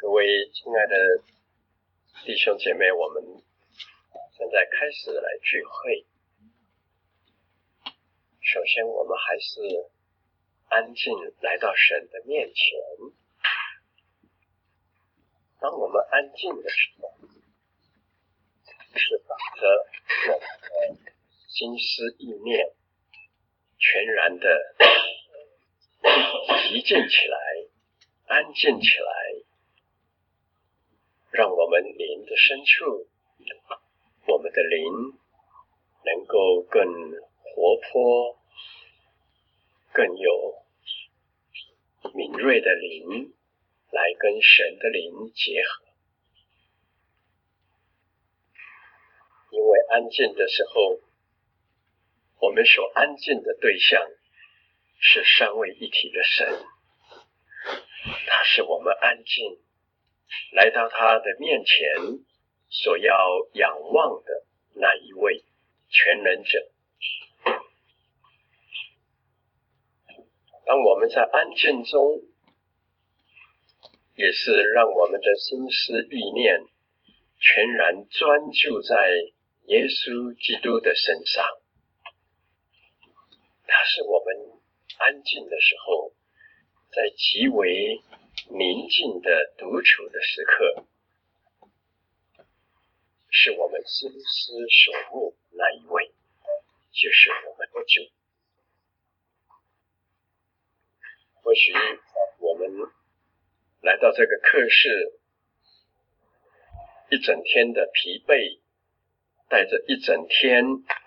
各位亲爱的弟兄姐妹，我们现在开始来聚会。首先我们还是安静来到神的面前。当我们安静的时候，是把着我们的心思意念全然的寂静起来，安静起来，让我们灵的深处，我们的灵能够更活泼，更有敏锐的灵来跟神的灵结合。因为安静的时候，我们所安静的对象是三位一体的神，他是我们安静来到他的面前所要仰望的那一位全能者。当我们在安静中，也是让我们的心思意念全然专注在耶稣基督的身上。他是我们安静的时候，在极为宁静的独处的时刻，是我们心思所慕那一位，就是我们的主。或许我们来到这个课室，一整天的疲惫，带着一整天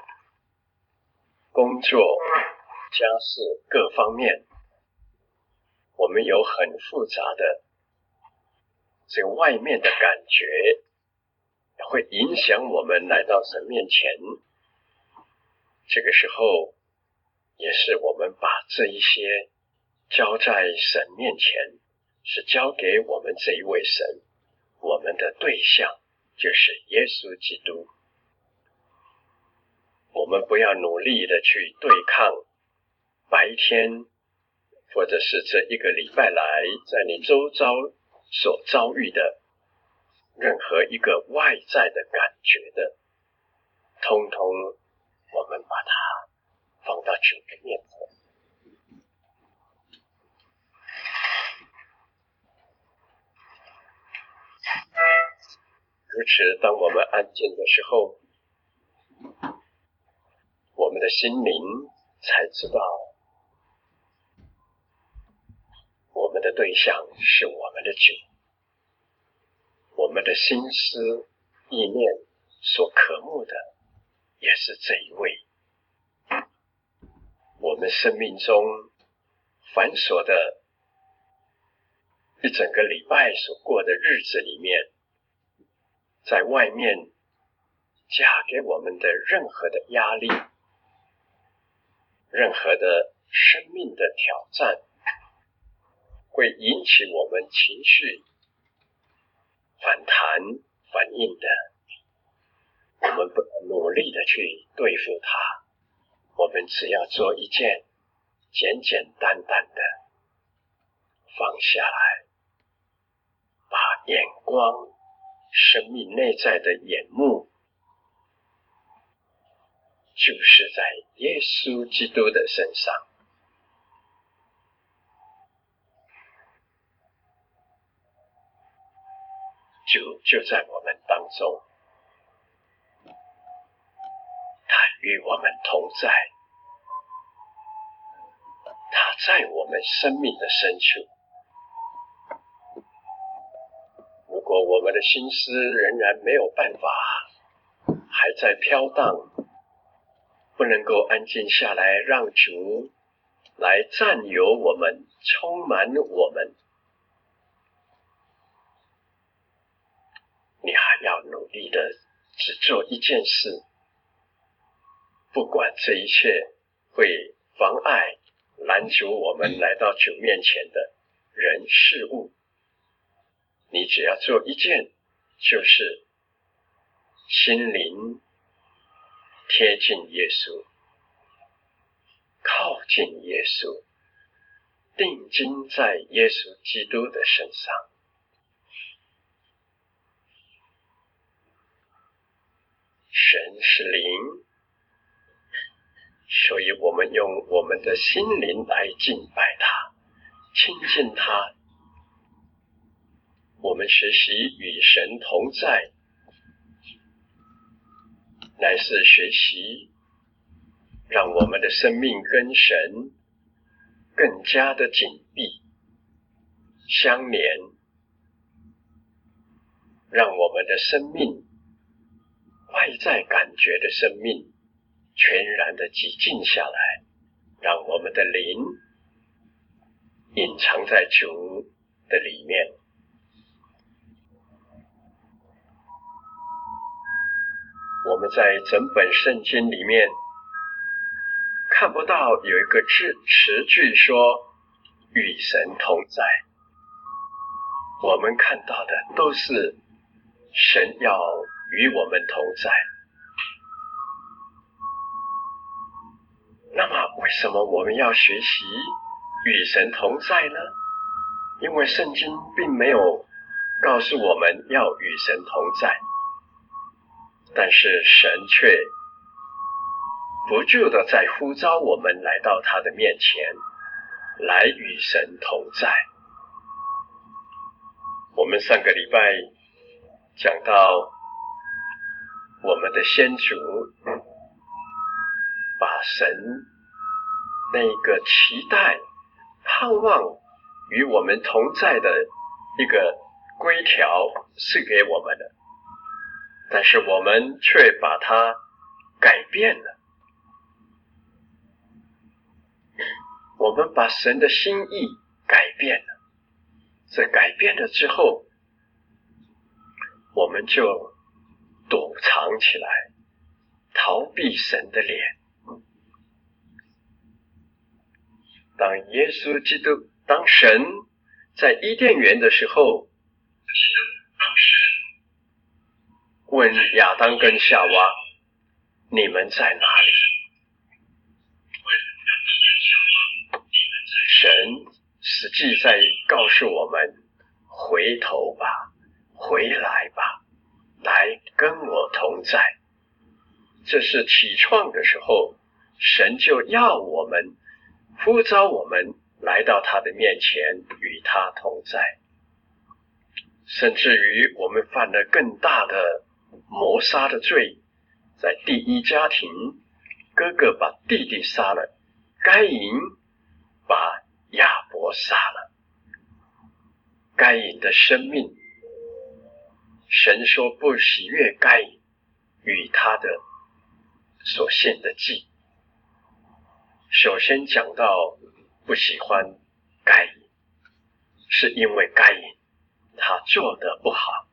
工作、家事各方面，我们有很复杂的这个外面的感觉，会影响我们来到神面前。这个时候，也是我们把这一些交在神面前，是交给我们这一位神，我们的对象就是耶稣基督。我们不要努力的去对抗白天或者是这一个礼拜来在你周遭所遭遇的任何一个外在的感觉的，通通我们把它放到主的面前。如此，当我们安静的时候，我们的心灵才知道我们的对象是我们的主，我们的心思意念所渴慕的也是这一位。我们生命中繁琐的一整个礼拜所过的日子里面，在外面加给我们的任何的压力，任何的生命的挑战，会引起我们情绪反弹反应的，我们不能努力的去对付它，我们只要做一件简简单单的放下来，把眼光生命内在的眼目注视在耶稣基督的身上。主就在我们当中，他与我们同在，他在我们生命的深处。如果我们的心思仍然没有办法，还在飘荡，不能够安静下来，让主来占有我们，充满我们，你还要努力的只做一件事，不管这一切会妨碍拦阻我们来到主面前的人事物，你只要做一件，就是心灵贴近耶稣，靠近耶稣，定睛在耶稣基督的身上。 是灵，所以我们用我们的心灵来敬拜他，亲近他。我们学习与神同在，乃是学习让我们的生命跟神更加的紧闭相连，让我们的生命外在感觉的生命全然的寂静下来，让我们的灵隐藏在主的里面。我们在整本圣经里面看不到有一个词句说与神同在，我们看到的都是神要与我们同在。那么为什么我们要学习与神同在呢？因为圣经并没有告诉我们要与神同在，但是神却不住的在呼召我们来到他的面前，来与神同在。我们上个礼拜讲到我们的先祖把神那个期待盼望与我们同在的一个规条赐给我们的，但是我们却把它改变了。我们把神的心意改变了，这改变了之后，我们就躲藏起来，逃避神的脸。当耶稣基督，当神在伊甸园的时候，问亚当跟夏娃，你们在哪里？神实际在告诉我们，回头吧，回来吧，来跟我同在。这是起创的时候，神就要我们，呼召我们来到他的面前，与他同在。甚至于我们犯了更大的谋杀的罪，在第一家庭，哥哥把弟弟杀了，该隐把亚伯杀了。该隐的生命，神说不喜悦该隐与他的所献的祭。首先讲到不喜欢该隐，是因为该隐他做得不好，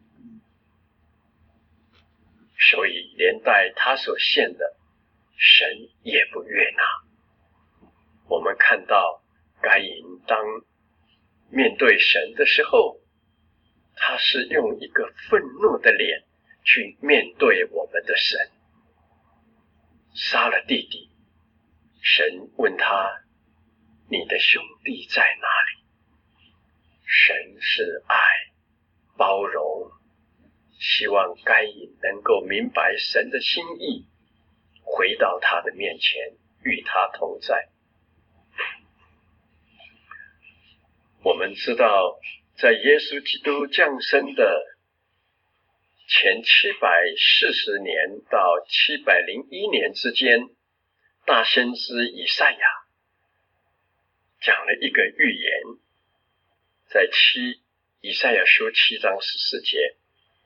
所以连带他所献的神也不悦纳。我们看到该隐当面对神的时候，他是用一个愤怒的脸去面对我们的神，杀了弟弟。神问他，你的兄弟在哪里？神是爱包容，希望该隐能够明白神的心意，回到他的面前，与他同在。我们知道，在耶稣基督降生的前740年到701年之间，大先知以赛亚讲了一个预言，在以赛亚书7章14节，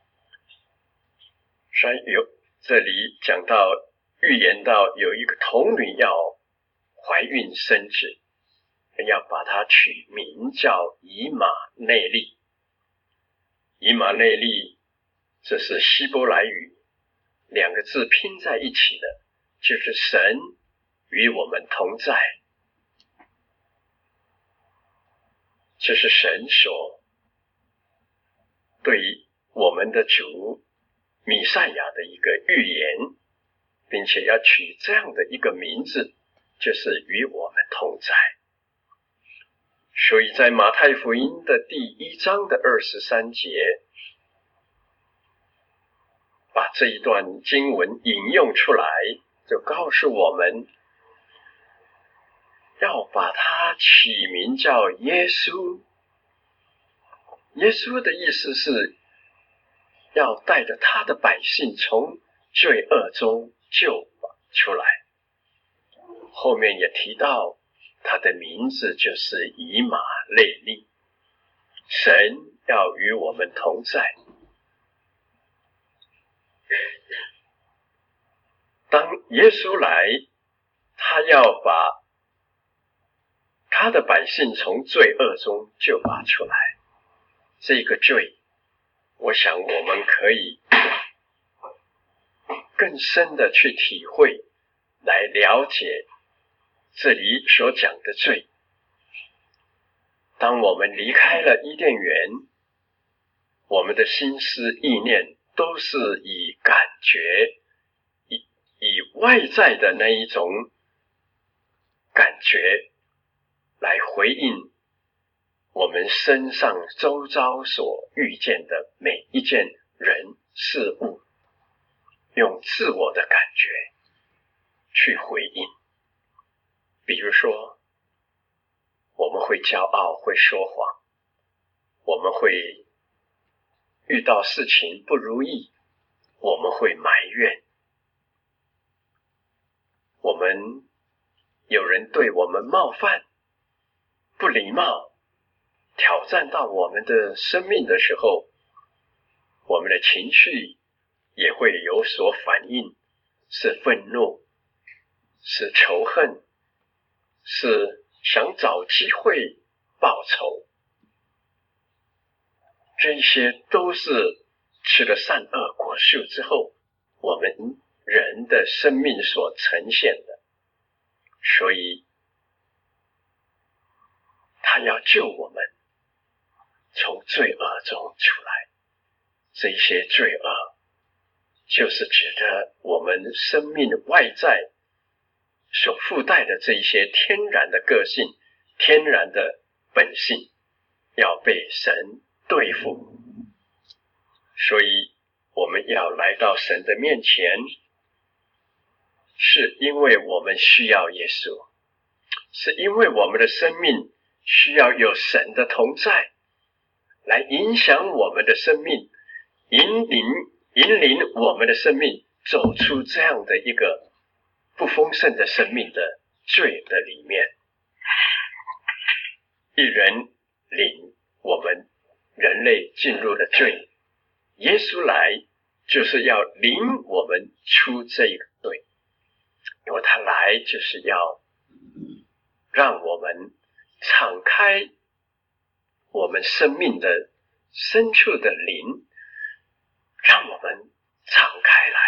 这里讲到预言到有一个童女要怀孕生子，要把它取名叫以马内利。以马内利，这是希伯来语，两个字拼在一起的，就是神与我们同在。这是神所对我们的主弥赛亚的一个预言，并且要取这样的一个名字，就是与我们同在。所以在马太福音的第1章的23节， 把这一段经文引用出来，就告诉我们要把它起名叫耶稣。耶稣的意思是要带着他的百姓从罪恶中救出来。后面也提到他的名字就是以马内利，神要与我们同在。当耶稣来，他要把他的百姓从罪恶中救拔出来。这个罪，我想我们可以更深的去体会，来了解这里所讲的罪。当我们离开了伊甸园，我们的心思意念都是以感觉，以外在的那一种感觉来回应我们身上周遭所遇见的每一件人事物，用自我的感觉去回应。比如说，我们会骄傲，会说谎，我们会遇到事情不如意，我们会埋怨，我们有人对我们冒犯、不礼貌，挑战到我们的生命的时候，我们的情绪也会有所反应，是愤怒，是仇恨，是想找机会报仇。这些都是吃了善恶果树之后，我们人的生命所呈现的。所以他要救我们从罪恶中出来。这些罪恶就是指的我们生命外在所附带的这一些天然的个性、天然的本性，要被神对付。所以我们要来到神的面前，是因为我们需要耶稣，是因为我们的生命需要有神的同在来影响我们的生命，引领我们的生命走出这样的一个不丰盛的生命的罪的里面。一人领我们人类进入了罪，耶稣来就是要领我们出这个罪，因为他来就是要让我们敞开我们生命的深处的灵，让我们敞开来，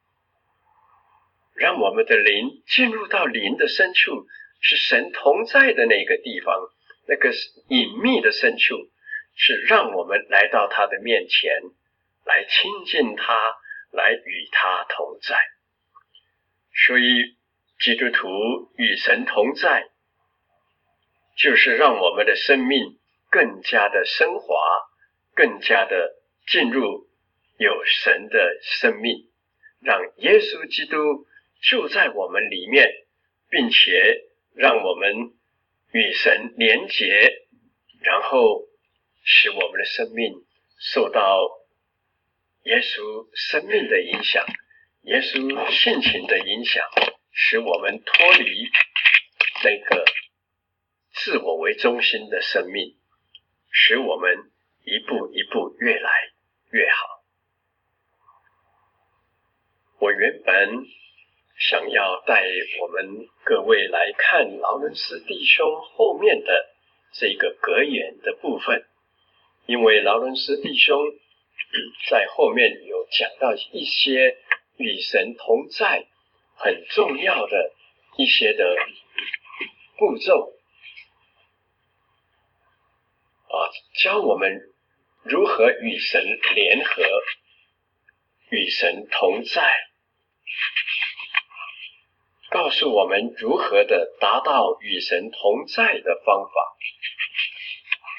让我们的灵进入到灵的深处，是神同在的那个地方，那个隐秘的深处，是让我们来到他的面前，来亲近他，来与他同在。所以基督徒与神同在，就是让我们的生命更加的升华，更加的进入有神的生命，让耶稣基督住在我们里面，并且让我们与神连结，然后使我们的生命受到耶稣生命的影响，耶稣性情的影响，使我们脱离那个自我为中心的生命，使我们一步一步越来越好。我原本想要带我们各位来看劳伦斯弟兄后面的这个格言的部分，因为劳伦斯弟兄在后面有讲到一些与神同在很重要的一些的步骤教我们如何与神联合，与神同在，告诉我们如何的达到与神同在的方法。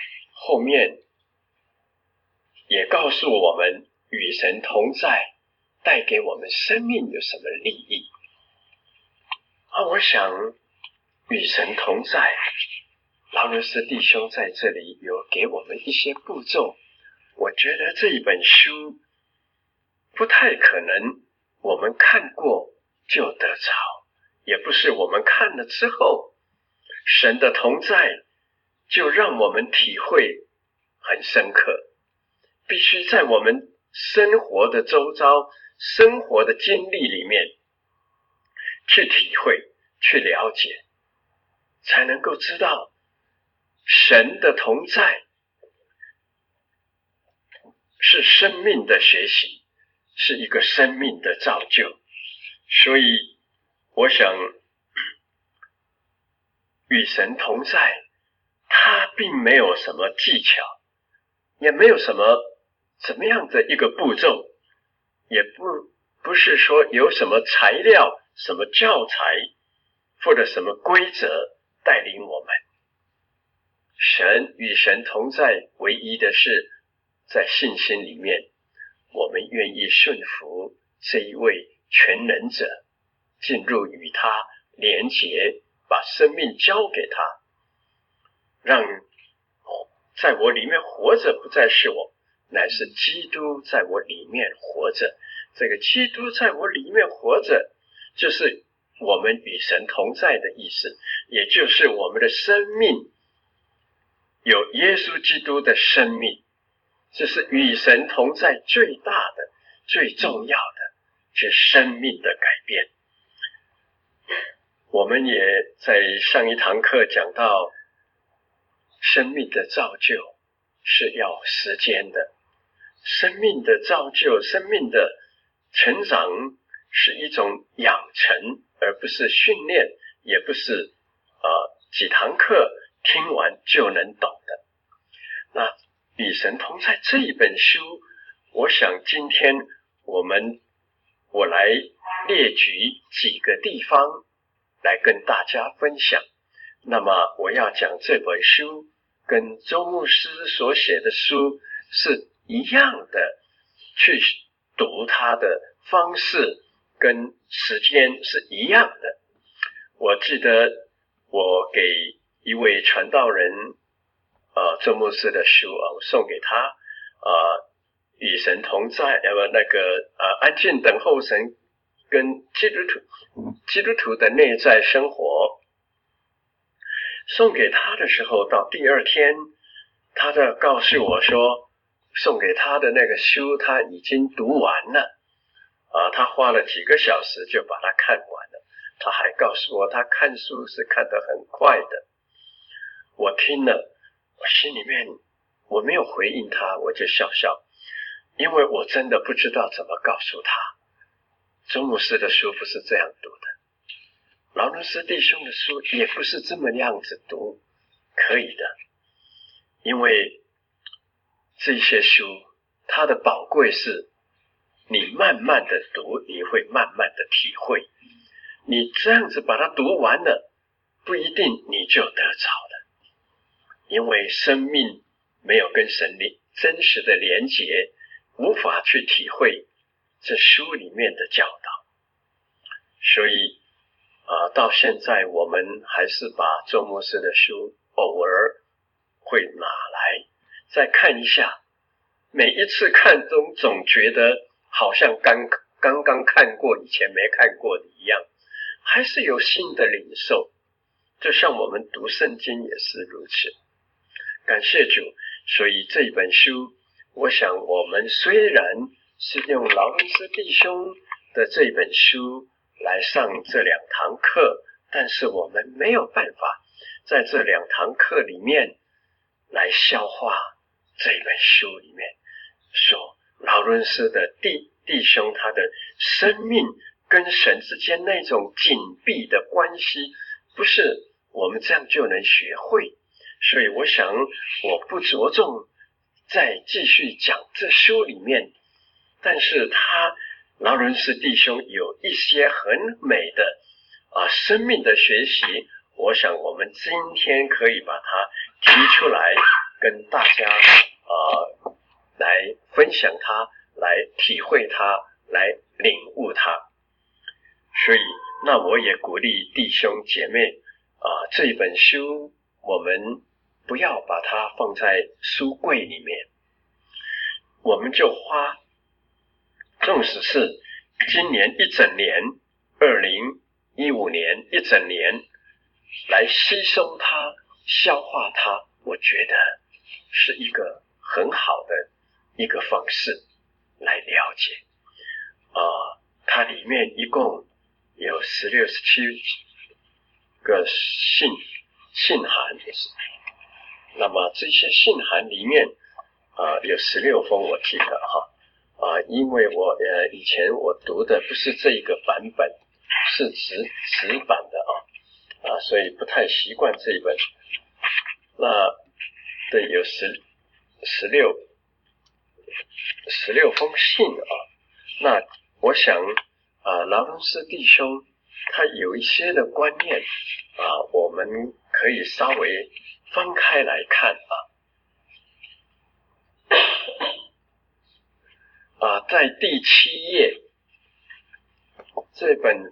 后面也告诉我们与神同在带给我们生命有什么利益？我想与神同在，劳伦斯弟兄在这里有给我们一些步骤。我觉得这一本书不太可能我们看过就得着，也不是我们看了之后神的同在就让我们体会很深刻，必须在我们生活的周遭、生活的经历里面去体会、去了解，才能够知道神的同在是生命的学习，是一个生命的造就。所以我想与神同在，他并没有什么技巧，也没有什么怎么样的一个步骤，也不是说有什么材料、什么教材或者什么规则带领我们。神与神同在，唯一的是在信心里面，我们愿意顺服这一位全能者，进入与他连结，把生命交给他，让在我里面活着不再是我，乃是基督在我里面活着。这个基督在我里面活着，就是我们与神同在的意思，也就是我们的生命有耶稣基督的生命，这是与神同在最大的、最重要的，是生命的改变。我们也在上一堂课讲到，生命的造就是要时间的，生命的造就、生命的成长是一种养成，而不是训练，也不是几堂课听完就能懂的。那与神同在这一本书，我想今天我来列举几个地方来跟大家分享。那么我要讲这本书跟周牧师所写的书是一样的，去读它的方式跟时间是一样的。我记得我给一位传道人周牧师的书我送给他与神同在，安静等候神跟基督徒的内在生活。送给他的时候，到第二天他就告诉我说，送给他的那个书他已经读完了他花了几个小时就把它看完了。他还告诉我他看书是看得很快的。我听了，我心里面我没有回应他，我就笑笑，因为我真的不知道怎么告诉他。周牧师的书不是这样读的，劳伦斯弟兄的书也不是这么样子读，可以的。因为这些书它的宝贵是你慢慢的读，你会慢慢的体会。你这样子把它读完了，不一定你就得着了，因为生命没有跟神真实的连结，无法去体会这书里面的教导。所以到现在我们还是把周牧师的书偶尔会拿来再看一下，每一次看总觉得好像刚刚看过以前没看过的一样，还是有新的领受。就像我们读圣经也是如此。感谢主。所以这本书，我想我们虽然是用劳伦斯弟兄的这本书来上这2堂课，但是我们没有办法在这2堂课里面来消化这本书里面说劳伦斯的弟兄他的生命跟神之间那种紧闭的关系，不是我们这样就能学会。所以我想我不着重再继续讲这书里面，但是劳伦斯弟兄有一些很美的生命的学习，我想我们今天可以把它提出来跟大家来分享它，来体会它， 来领悟它。所以那我也鼓励弟兄姐妹这本书我们不要把它放在书柜里面，我们就花，纵使是今年一整年2015年一整年来吸收它消化它，我觉得是一个很好的一个方式来了解它里面一共有16、17个信函，那么这些信函里面有16封我记得因为我以前我读的不是这一个版本，是纸版的所以不太习惯这一本。那对，有16封信那我想劳伦斯弟兄他有一些的观念我们可以稍微翻开来看在第7页，这本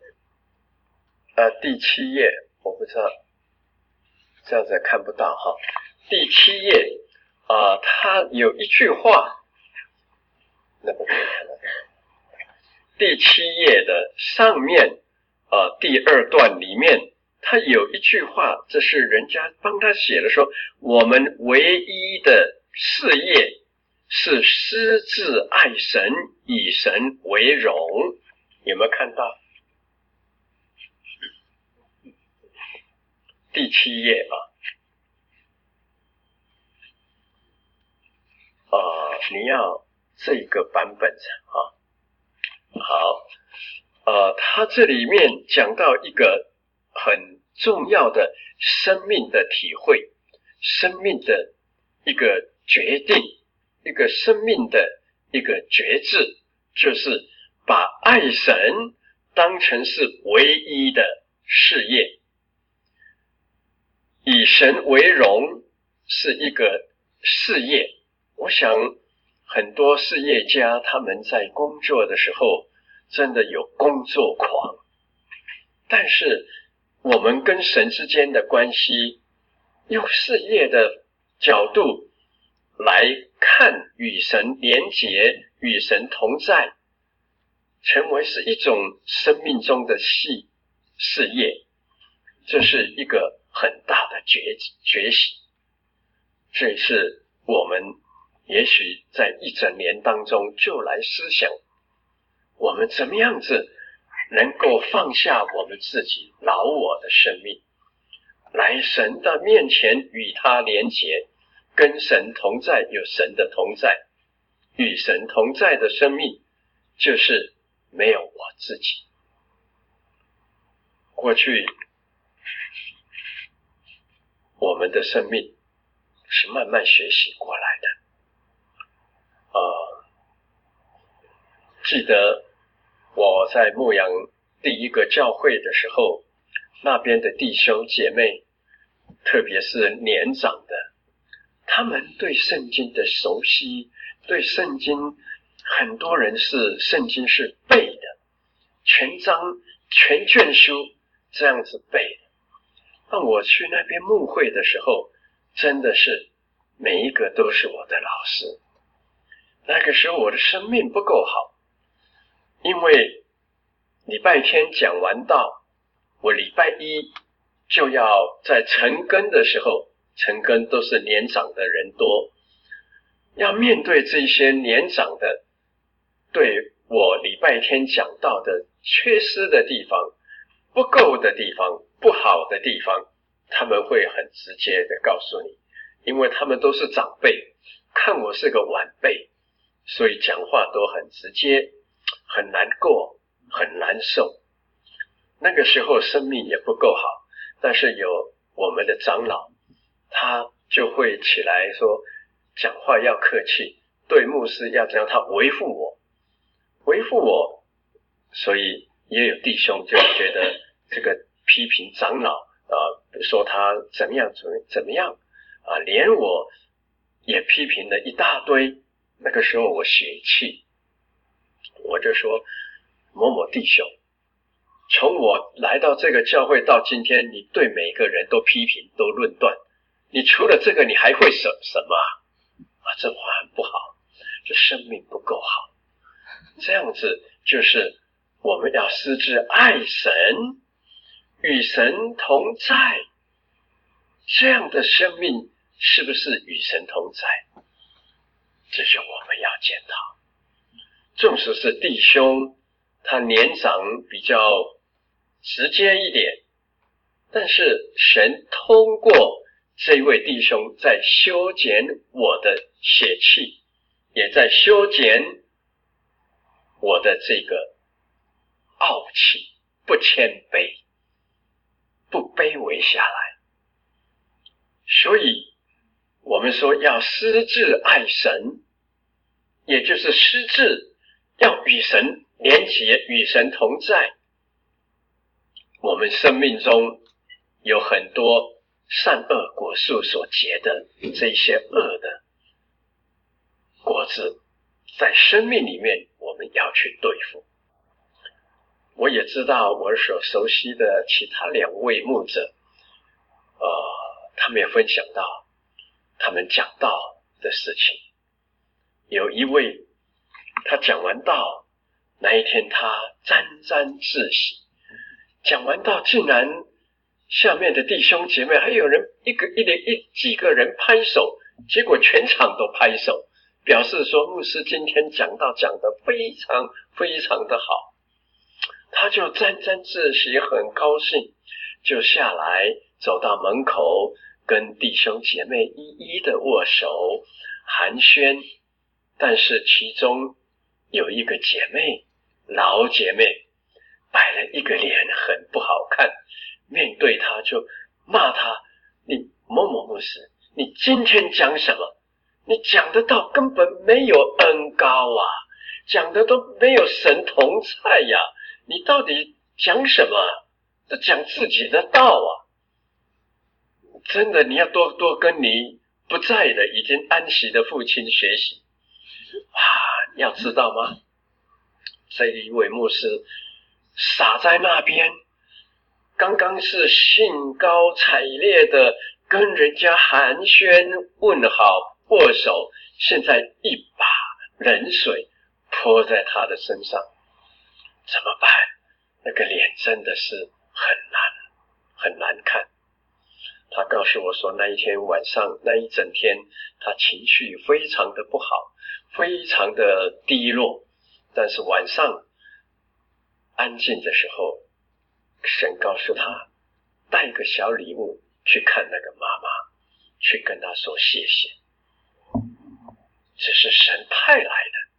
第7页我不知道这样子看不到第7页它有一句话，那个第7页的上面第2段里面，他有一句话，这是人家帮他写的，说我们唯一的事业是私自爱神，以神为荣。有没有看到？第7页你要这个版本好他这里面讲到一个很重要的生命的体会，生命的一个决定，一个生命的一个觉知，就是把爱神当成是唯一的事业，以神为荣是一个事业。我想很多事业家他们在工作的时候真的有工作狂，但是我们跟神之间的关系，用事业的角度来看，与神连结，与神同在，成为是一种生命中的事业，这是一个很大的觉醒。这是我们也许在一整年当中就来思想，我们怎么样子能够放下我们自己老我的生命，来神的面前与他连结，跟神同在，有神的同在，与神同在的生命就是没有我自己。过去我们的生命是慢慢学习过来的记得我在牧羊第一个教会的时候，那边的弟兄姐妹，特别是年长的，他们对圣经的熟悉，对圣经很多人是圣经是背的，全章全卷书这样子背的。那我去那边牧会的时候，真的是每一个都是我的老师。那个时候我的生命不够好，因为礼拜天讲完道，我礼拜一就要在晨更的时候，晨更都是年长的人多，要面对这些年长的对我礼拜天讲道的缺失的地方，不够的地方，不好的地方，他们会很直接的告诉你，因为他们都是长辈，看我是个晚辈，所以讲话都很直接，很难过，很难受。那个时候生命也不够好，但是有我们的长老，他就会起来说，讲话要客气，对牧师要这样，他维护我，所以也有弟兄就觉得这个批评长老说他怎么样连我也批评了一大堆。那个时候我血气， 我就说某某弟兄，从我来到这个教会到今天，你对每个人都批评都论断，你除了这个你还会什么这话很不好，这生命不够好。这样子就是我们要私自爱神，与神同在，这样的生命是不是与神同在？这是我们要检讨。纵使是弟兄，他年长比较直接一点，但是神通过这位弟兄在修剪我的血气，也在修剪我的这个傲气，不谦卑，不卑微下来。所以我们说要私自爱神，也就是私自要与神连结，与神同在。我们生命中有很多善恶果树所结的这些恶的果子，在生命里面我们要去对付。我也知道我所熟悉的其他2位牧者，他们也分享到他们讲道的事情。有一位他讲完道那一天，他沾沾自喜，讲完道竟然下面的弟兄姐妹还有人几个人拍手，结果全场都拍手，表示说牧师今天讲道讲得非常非常的好。他就沾沾自喜，很高兴，就下来走到门口，跟弟兄姐妹一一的握手寒暄。但是其中有一个姐妹，老姐妹，摆了一个脸很不好看，面对他就骂他，你某某牧师，你今天讲什么？你讲的道根本没有恩高啊，讲的都没有神同在呀，你到底讲什么？这讲自己的道啊！真的，你要多跟你不在的已经安息的父亲学习。要知道吗？这一位牧师傻在那边，刚刚是兴高采烈的跟人家寒暄问好握手，现在一把冷水泼在他的身上，怎么办？那个脸真的是很难看。他告诉我说，那一天晚上，那一整天他情绪非常的不好，非常的低落，但是晚上安静的时候，神告诉他带一个小礼物去看那个妈妈，去跟他说谢谢，这是神派来的。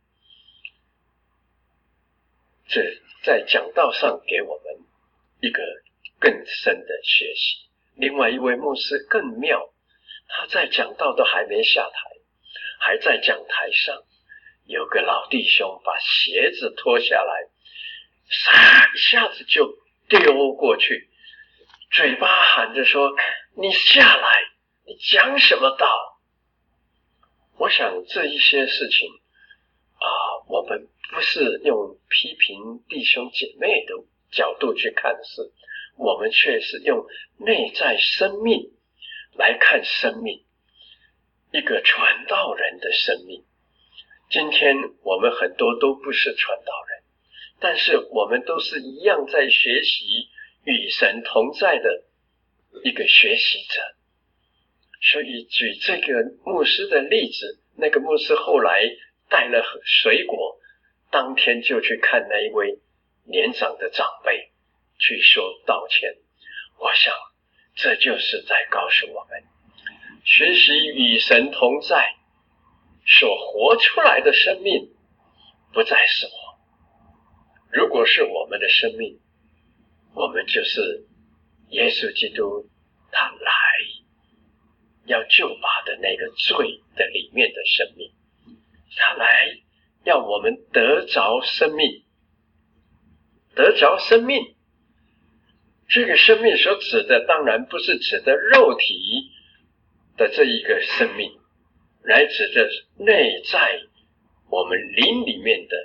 这在讲道上给我们一个更深的学习。另外一位牧师更妙，他在讲道都还没下台，还在讲台上，有个老弟兄把鞋子脱下来，一下子就丢过去，嘴巴喊着说，你下来，你讲什么道？我想这一些事情我们不是用批评弟兄姐妹的角度去看事，我们却是用内在生命来看生命，一个传道人的生命。今天我们很多都不是传道人，但是我们都是一样在学习与神同在的一个学习者。所以举这个牧师的例子，那个牧师后来带了水果，当天就去看那一位年长的长辈，去说道歉。我想这就是在告诉我们，学习与神同在所活出来的生命不再是我。如果是我们的生命，我们就是耶稣基督他来要救拔的那个罪的里面的生命，他来要我们得着生命。得着生命，这个生命所指的当然不是指的肉体的这一个生命，来指的内在我们灵里面的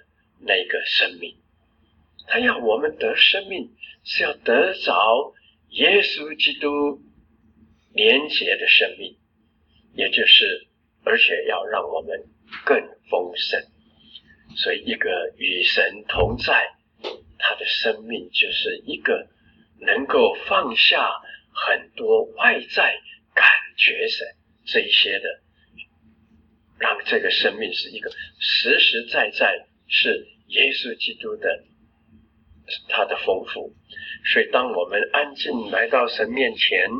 那个生命。他要我们得生命，是要得着耶稣基督连结的生命，也就是而且要让我们更丰盛。所以一个与神同在，他的生命就是一个能够放下很多外在感觉这一些的，让这个生命是一个实实在在是耶稣基督的他的丰富。所以当我们安静来到神面前，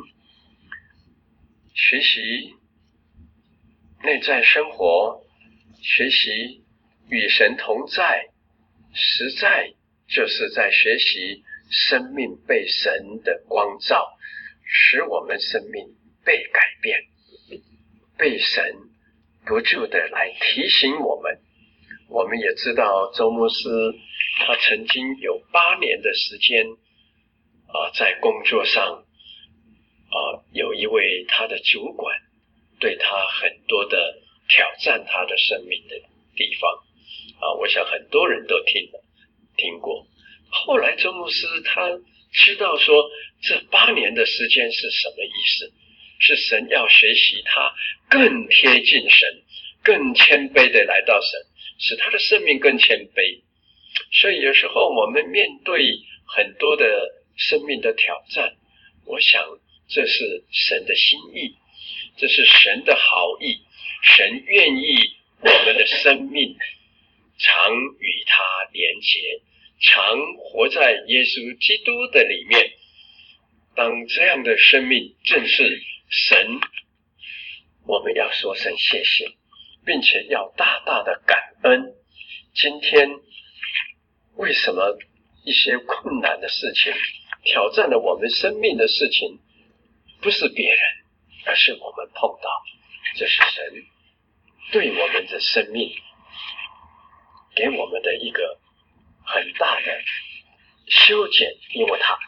学习内在生活，学习与神同在，实在就是在学习生命被神的光照，使我们生命被改变，被神不住的来提醒我们。我们也知道周牧师他曾经有8年的时间在工作上有一位他的主管对他很多的挑战他的生命的地方我想很多人都听过。后来周牧师他知道说这8年的时间是什么意思，是神要学习他更贴近神，更谦卑的来到神，使他的生命更谦卑。所以有时候我们面对很多的生命的挑战，我想这是神的心意，这是神的好意，神愿意我们的生命常与他连结，常活在耶稣基督的里面。当这样的生命正是神，我们要说声谢谢，并且要大大的感恩。今天为什么一些困难的事情挑战了我们生命的事情，不是别人，而是我们碰到，这是神对我们的生命给我们的一个很大的修剪，因为他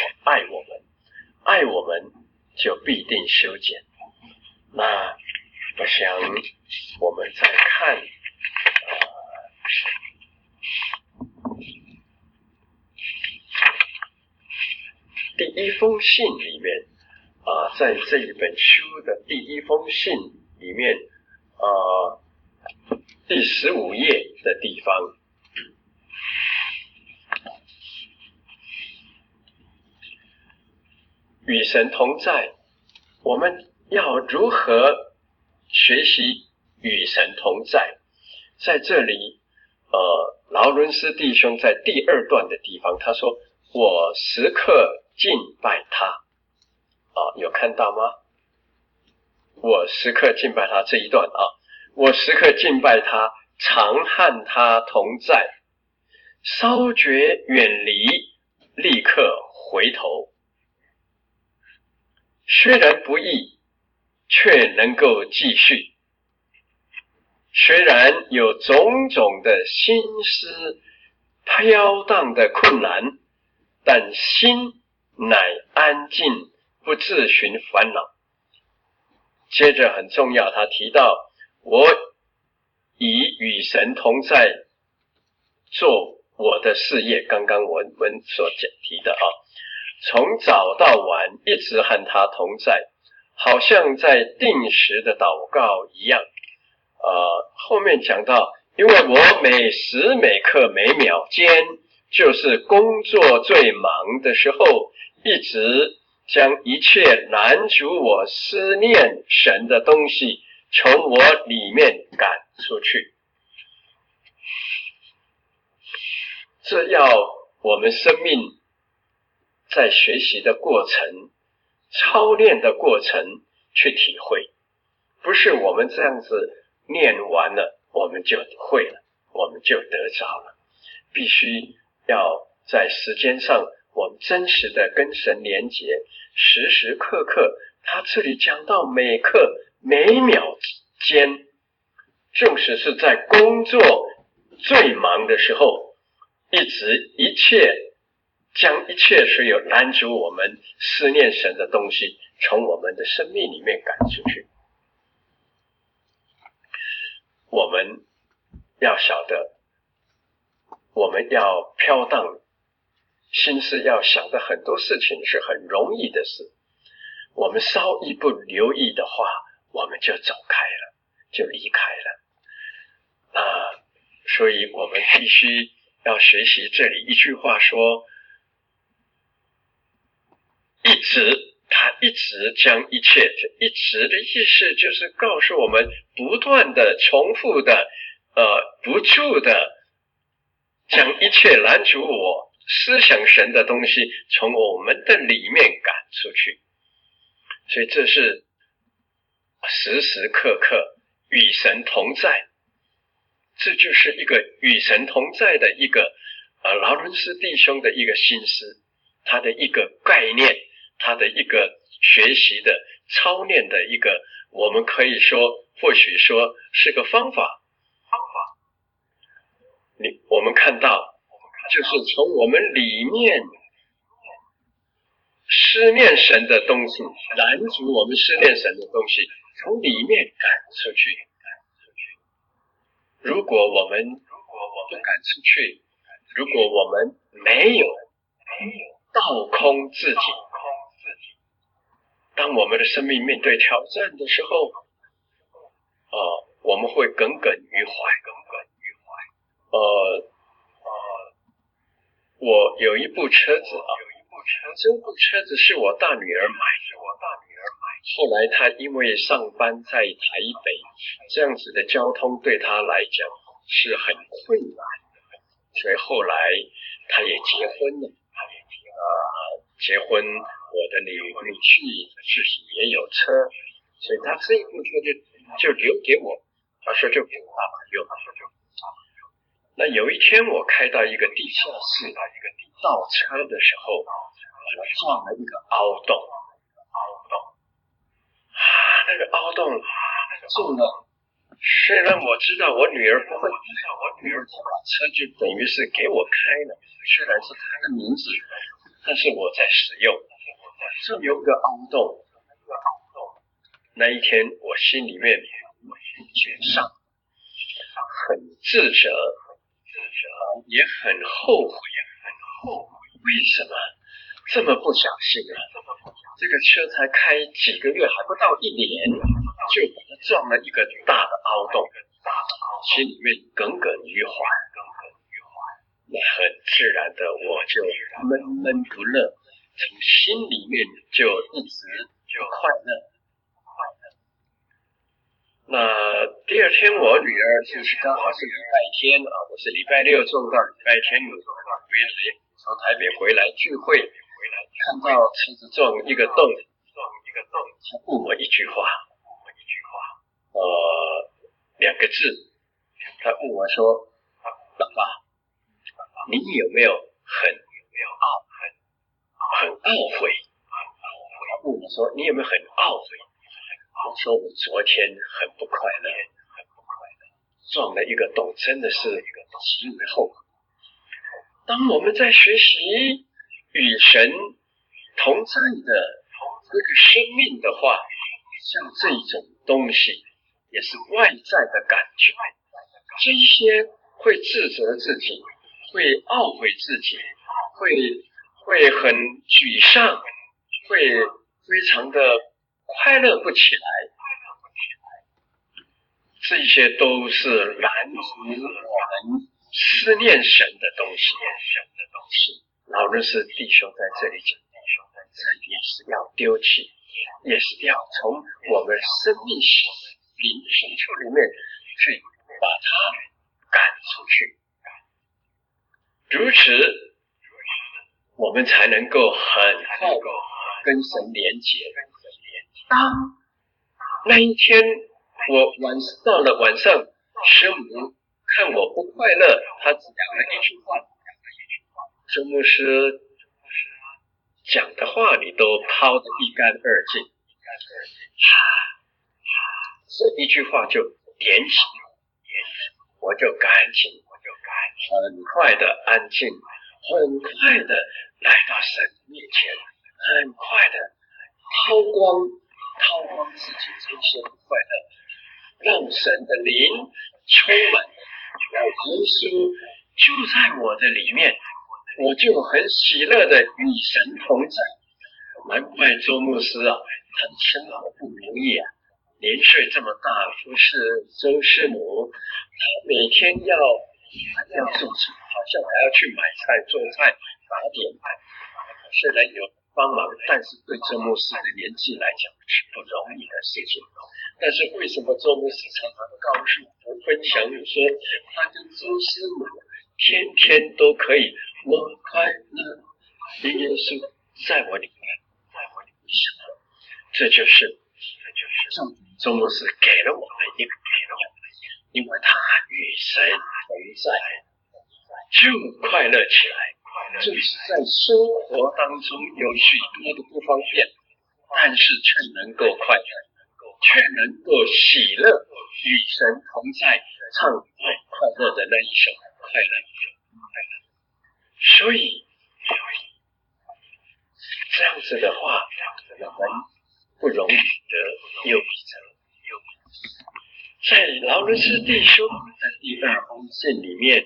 爱我们就必定修剪。那我想我们再看第一封信里面在这一本书的第一封信里面第15页的地方，与神同在，我们要如何学习与神同在？在这里劳伦斯弟兄在第2段的地方他说，我时刻敬拜他有看到吗？我时刻敬拜他这一段我时刻敬拜他，常和他同在，稍觉远离，立刻回头。虽然不易，却能够继续。虽然有种种的心思飘荡的困难，但心乃安静，不自寻烦恼。接着很重要，他提到我以与神同在做我的事业，刚刚我们所提的从早到晚一直和他同在，好像在定时的祷告一样后面讲到，因为我每时每刻每秒间就是工作最忙的时候，一直将一切拦阻我思念神的东西从我里面赶出去。这要我们生命在学习的过程，操练的过程去体会，不是我们这样子念完了我们就会了，我们就得着了。必须要在时间上我们真实的跟神连结，时时刻刻，他这里讲到每刻每秒间，正是在工作最忙的时候，将一切所有拦阻我们思念神的东西从我们的生命里面赶出去。我们要晓得我们要飘荡，心思要想的很多事情是很容易的事，我们稍一不留意的话，我们就走开了，就离开了。所以我们必须要学习这里一句话说，他一直将一切，一直的意思就是告诉我们，不断的重复的不住的将一切拦阻我思想神的东西从我们的里面赶出去。所以这是时时刻刻与神同在，这就是一个与神同在的一个劳伦斯弟兄的一个心思，他的一个概念，他的一个学习的操练的一个，我们可以说或许说是个方法。我们看到就是从我们里面思念神的东西，拦阻我们思念神的东西从里面赶出去。如果我们不赶出去，如果我们没有倒空自己，当我们的生命面对挑战的时候，我们会耿耿于怀。我有一部车子这部车子是我大女儿买的，后来她因为上班在台北，这样子的交通对她来讲是很困难的，所以后来她也结婚了。结婚，我的女婿自己也有车，所以他这一部车就留给我，他说就给我爸爸用。那有一天我开到一个地下室倒车的时候，我撞了一个凹洞，那个凹洞中了。虽然我知道我女儿不会，她把车就等于是给我开了，虽然是她的名字，但是我在使用，这有个凹洞。那一天我心里面沮丧，很自责，也很后悔。为什么这么不小心啊？这个车才开几个月，还不到1年，就把它撞了一个大的凹洞，心里面耿耿于怀。那很自然的我就闷闷不乐，从心里面就一直快乐。那第二天我女儿就是刚好是礼拜天我是礼拜六撞到礼拜天回来，从台北回来聚会，看到车子撞一个洞，他问我一句话2个字，他问我说，老爸，你有没有很懊悔？他问我说你有没有很懊悔？我说我昨天很不快乐，撞了一个洞，真的是极为后悔。当我们在学习与神同在的这个生命的话，像这种东西也是外在的感觉，这一些会自责自己，会懊悔自己，会很沮丧，会非常的快乐不起来，这些都是拦阻我们思念神的东西。劳伦斯弟兄在这里讲，这也是要丢弃，也是要从我们生命灵深处里面去把它赶出去，如此我们才能够很快跟神连结。当那一天我到了晚上，师母看我不快乐，他只讲了一句话，周牧师讲的话你都抛得一干二净，这一句话就点醒我，就赶紧很快的安静，很快的来到神面前，很快的掏光自己这些不快乐，让神的灵充满，让耶稣就在我的里面，我就很喜乐的与神同在。难怪周牧师啊，他的生活不容易啊，年岁这么大，服侍周师母，他每天要做菜，好像还要去买菜、做菜、打点。虽然有帮忙，但是对周牧师的年纪来讲是不容易的事情。但是为什么周牧师常常告诉我分享说，他跟周师母天天都可以我快乐，因耶稣在我里面，为什么？这就是周牧师给了我们一个因为他与神同在，就快乐起来。就是在生活当中有许多的不方便，但是却能够快乐，却能够喜乐，与神同在，唱快乐的那一首快乐。所以这样子的话，我们不容易得忧郁症。在劳伦斯弟兄的第2封信里面，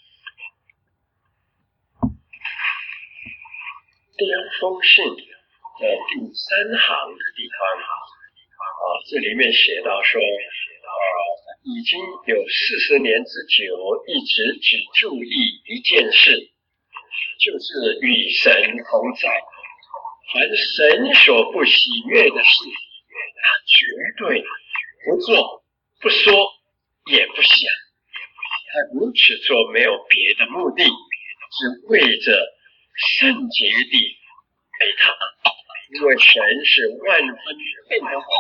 第2封信的第3行的地方，这里面写到说，已经有40年之久，一直只注意一件事，就是与神同在。凡神所不喜悦的事，他绝对不做、不说、也不想。他如此做没有别的目的，只为着圣洁地爱他，因为神是万分配得我。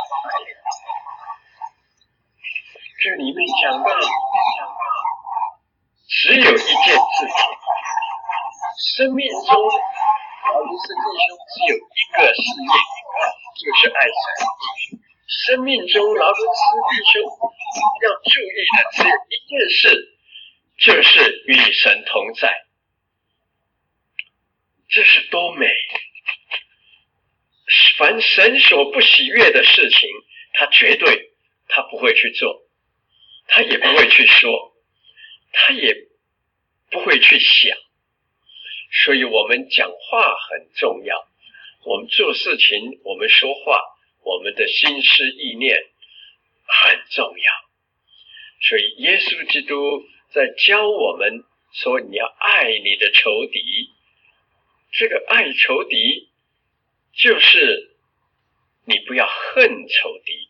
这里面讲到，只有一件事情，生命中劳伦斯弟兄只有一个事业，就是爱神。生命中劳伦斯弟兄要注意的只有一件事，就是与神同在。这是多美！凡神所不喜悦的事情，他不会去做，他也不会去说，他也不会去想。所以我们讲话很重要，我们做事情，我们说话，我们的心思意念很重要。所以耶稣基督在教我们说，你要爱你的仇敌。这个爱仇敌就是你不要恨仇敌，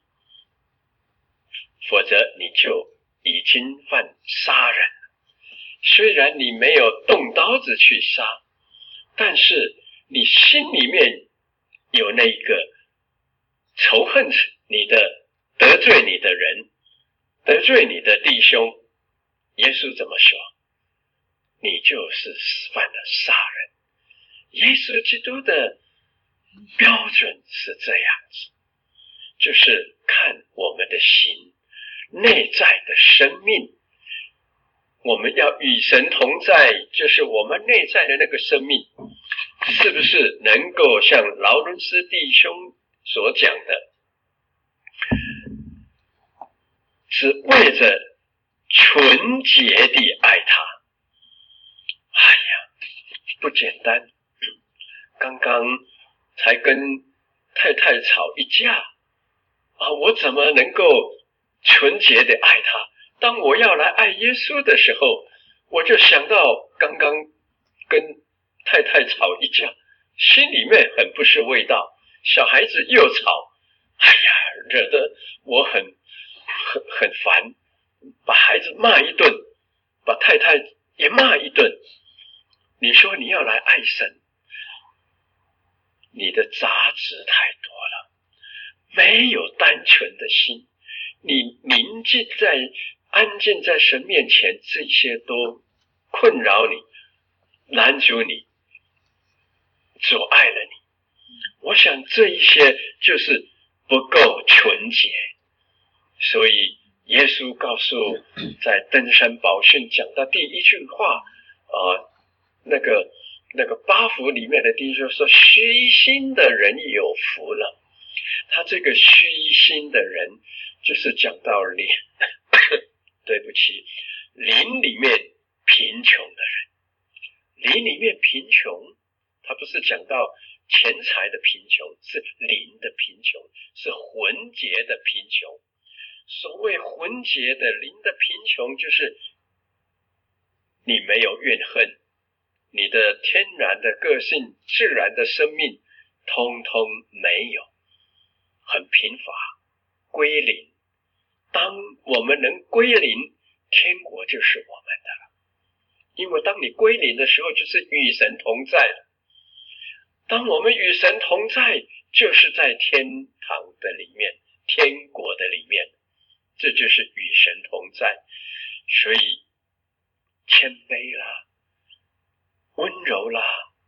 否则你就已经犯杀人了。虽然你没有动刀子去杀，但是你心里面有那个仇恨你的、得罪你的人，得罪你的弟兄，耶稣怎么说？你就是犯了杀人。耶稣基督的标准是这样子，就是看我们的心内在的生命。我们要与神同在，就是我们内在的那个生命是不是能够像劳伦斯弟兄所讲的，是为着纯洁地爱他。哎呀，不简单。刚刚才跟太太吵一架我怎么能够纯洁地爱他？当我要来爱耶稣的时候，我就想到刚刚跟太太吵一架，心里面很不是味道，小孩子又吵，哎呀，惹得我很烦，把孩子骂一顿，把太太也骂一顿。你说你要来爱神，你的杂质太多了，没有单纯的心，你宁静在安静在神面前，这些都困扰你，拦阻你，阻碍了你。我想这一些就是不够纯洁。所以耶稣告诉在登山宝训讲到第一句话那个八福里面的第一句说，虚心的人有福了。他这个虚心的人就是讲到对不起，灵里面贫穷， 灵里面贫穷，他不是讲到钱财的贫穷，是灵的贫穷，是魂结的贫穷。所谓魂结的灵的贫穷，就是你没有怨恨，你的天然的个性、自然的生命通通没有，很贫乏，归零。当我们能归零，天国就是我们的了。因为当你归零的时候，就是与神同在了。当我们与神同在，就是在天堂的里面，天国的里面，这就是与神同在。所以谦卑啦，温柔啦，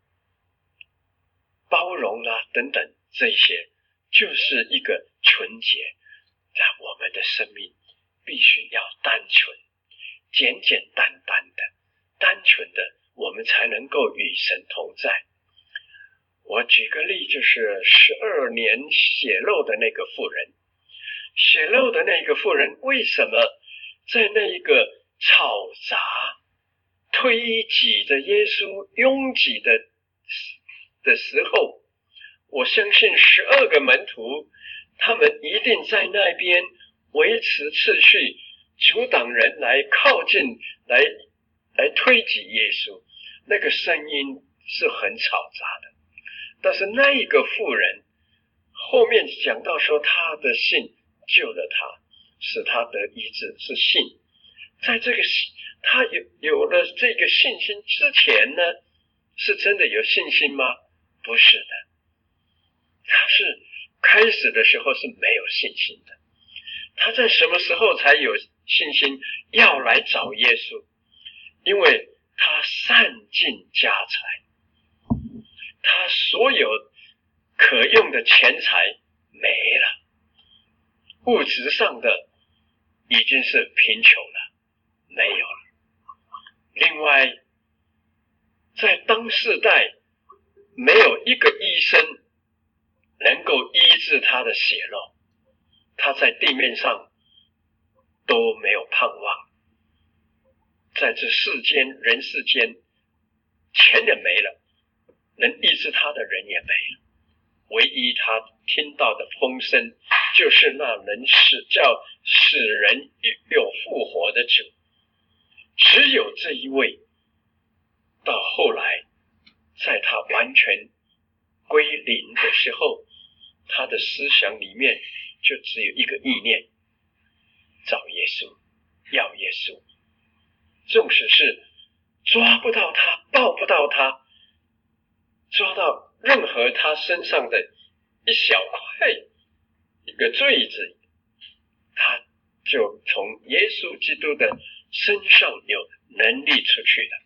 包容啦等等，这些就是一个纯洁。在我们的生命必须要单纯，简简单单的，单纯的，我们才能够与神同在。我举个例，就是12年血漏的那个妇人，血漏的那个妇人为什么在那一个嘈杂推挤着耶稣拥挤的时候，我相信12个门徒他们一定在那边维持秩序，阻挡人来靠近，来推挤耶稣。那个声音是很嘈杂的，但是那一个妇人后面讲到说，他的信救了他，使他得医治，是信。在这个他有了这个信心之前呢，是真的有信心吗？不是的，他是开始的时候是没有信心的。他在什么时候才有信心要来找耶稣？因为他散尽家财，他所有可用的钱财没了，物质上的已经是贫穷了，没有了。另外，在当世代没有一个医生能够医治他的血漏，他在地面上都没有盼望。在这世间人世间，钱也没了，能医治他的人也没了。唯一他听到的风声，就是那能使人又复活的主。只有这一位，到后来在他完全归零的时候，他的思想里面就只有一个意念，找耶稣，要耶稣。纵使是抓不到他，抱不到他，抓到任何他身上的一小块一个坠子，他就从耶稣基督的身上有能力出去的。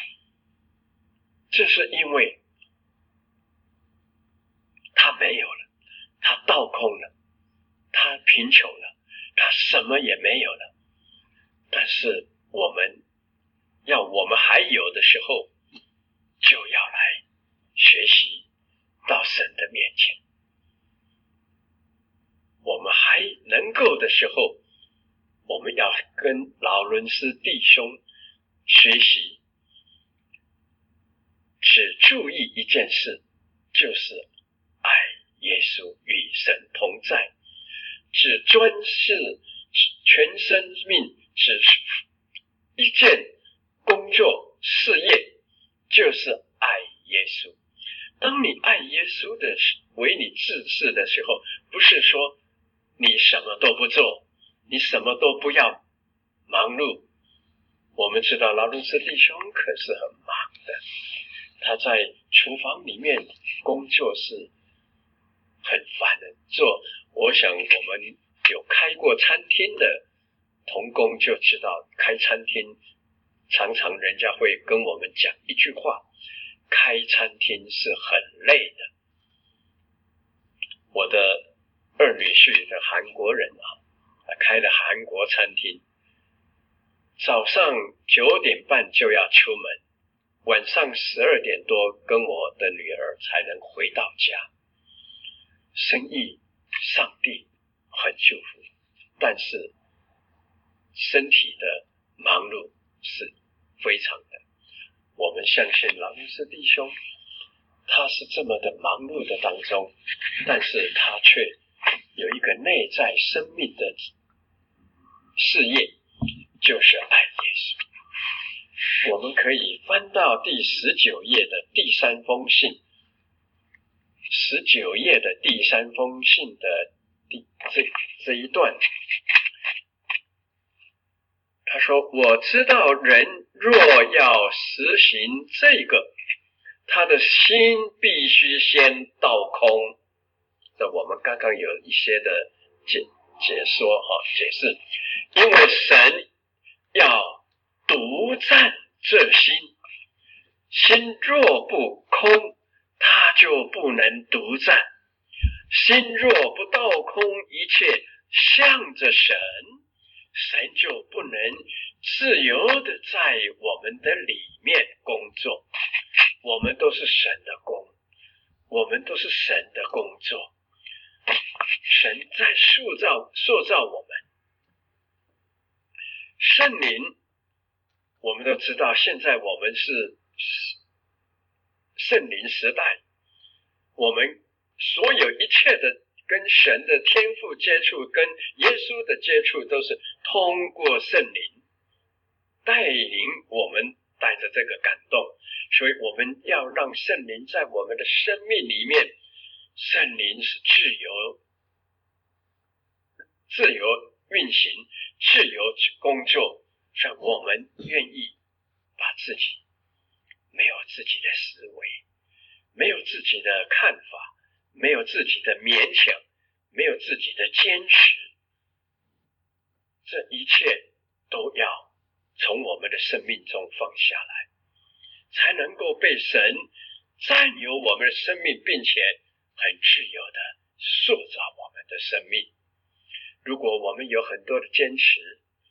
这是因为他没有了，他倒空了，他贫穷了，他什么也没有了。但是我们还有的时候，就要来学习到神的面前。我们还能够的时候，我们要跟劳伦斯弟兄学习，只注意一件事，就是爱耶稣，与神同在，只专事全生命，只一件工作事业，就是爱耶稣。当你爱耶稣的为你治事的时候，不是说你什么都不做，你什么都不要忙碌。我们知道劳伦斯弟兄可是很忙的，他在厨房里面工作是很烦的做。我想我们有开过餐厅的同工就知道，开餐厅常常人家会跟我们讲一句话，开餐厅是很累的。我的二女婿的韩国人开了韩国餐厅，早上9点半就要出门，晚上12点多跟我的女儿才能回到家。生意上帝很祝福，但是身体的忙碌是非常的。 我们相信劳伦斯弟兄，他是这么的忙碌的当中，但是他却有一个内在生命的事业，就是爱耶稣。我们可以翻到第19页的第3封信，19页的第3封信的这一段，他说：我知道人若要实行这个，他的心必须先倒空。这我们刚刚有一些的解释，因为神要独占这心，心若不空，他就不能独占。心若不倒空，一切向着神，神就不能自由的在我们的里面工作。我们都是神的工，我们都是神的工作。神在塑造我们。圣灵，我们都知道，现在我们是圣灵时代，我们所有一切的跟神的天父接触，跟耶稣的接触，都是通过圣灵带领我们，带着这个感动。所以我们要让圣灵在我们的生命里面，圣灵是自由运行，自由工作，让我们愿意把自己没有自己的思维，没有自己的看法，没有自己的勉强，没有自己的坚持，这一切都要从我们的生命中放下来，才能够被神占有我们的生命，并且很自由的塑造我们的生命。如果我们有很多的坚持，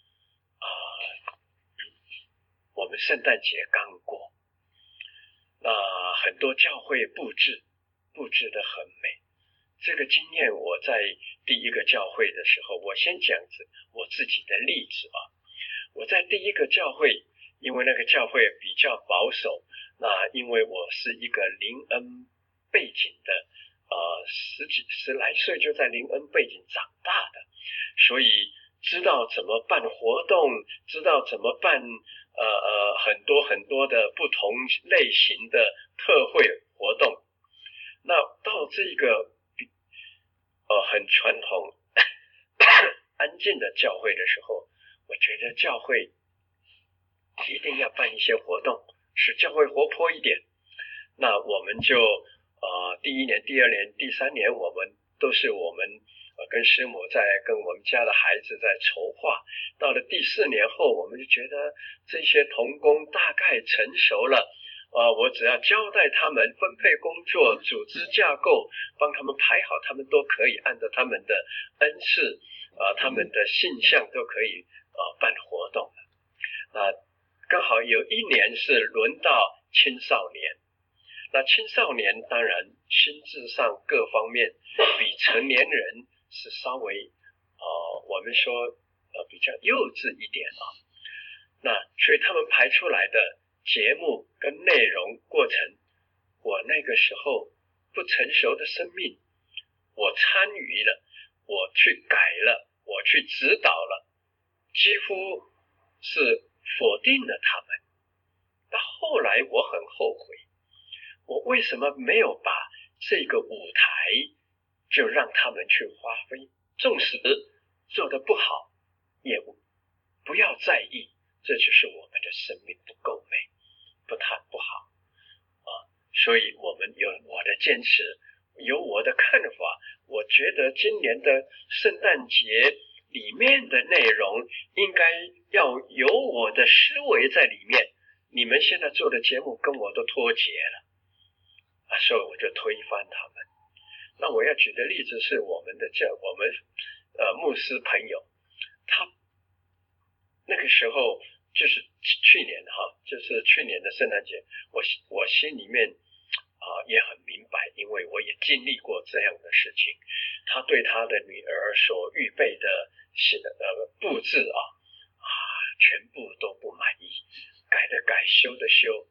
我们圣诞节刚过，那很多教会布置得很美。这个经验我在第一个教会的时候，我先讲我自己的例子啊。我在第一个教会，因为那个教会比较保守，那因为我是一个灵恩背景的，十来岁就在灵恩背景长大的，所以知道怎么办活动，知道怎么办很多的不同类型的特会活动。那到这个很传统安静的教会的时候，我觉得教会一定要办一些活动，使教会活泼一点。那我们就第1年、第2年、第3年，我们都是我们跟师母在跟我们家的孩子在筹划。到了第4年后，我们就觉得这些同工大概成熟了，我只要交代他们分配工作、组织架构，帮他们排好，他们都可以按照他们的恩赐他们的性向都可以办活动了。刚好有1年是轮到青少年，那青少年当然心智上各方面比成年人是稍微我们说比较幼稚一点那所以他们排出来的节目跟内容过程，我那个时候不成熟的生命，我参与了，我去改了，我去指导了，几乎是否定了他们。到后来我很后悔，我为什么没有把这个舞台就让他们去发挥，纵使做得不好也不要在意，这就是我们的生命不够美，不好所以我们有我的坚持，有我的看法。我觉得今年的圣诞节里面的内容应该要有我的思维在里面，你们现在做的节目跟我都脱节了所以我就推翻他们。那我要举的例子是我们牧师朋友，他那个时候就是去年的圣诞节，我心里面也很明白，因为我也经历过这样的事情。他对他的女儿所预备的布置全部都不满意，改的改，修的修，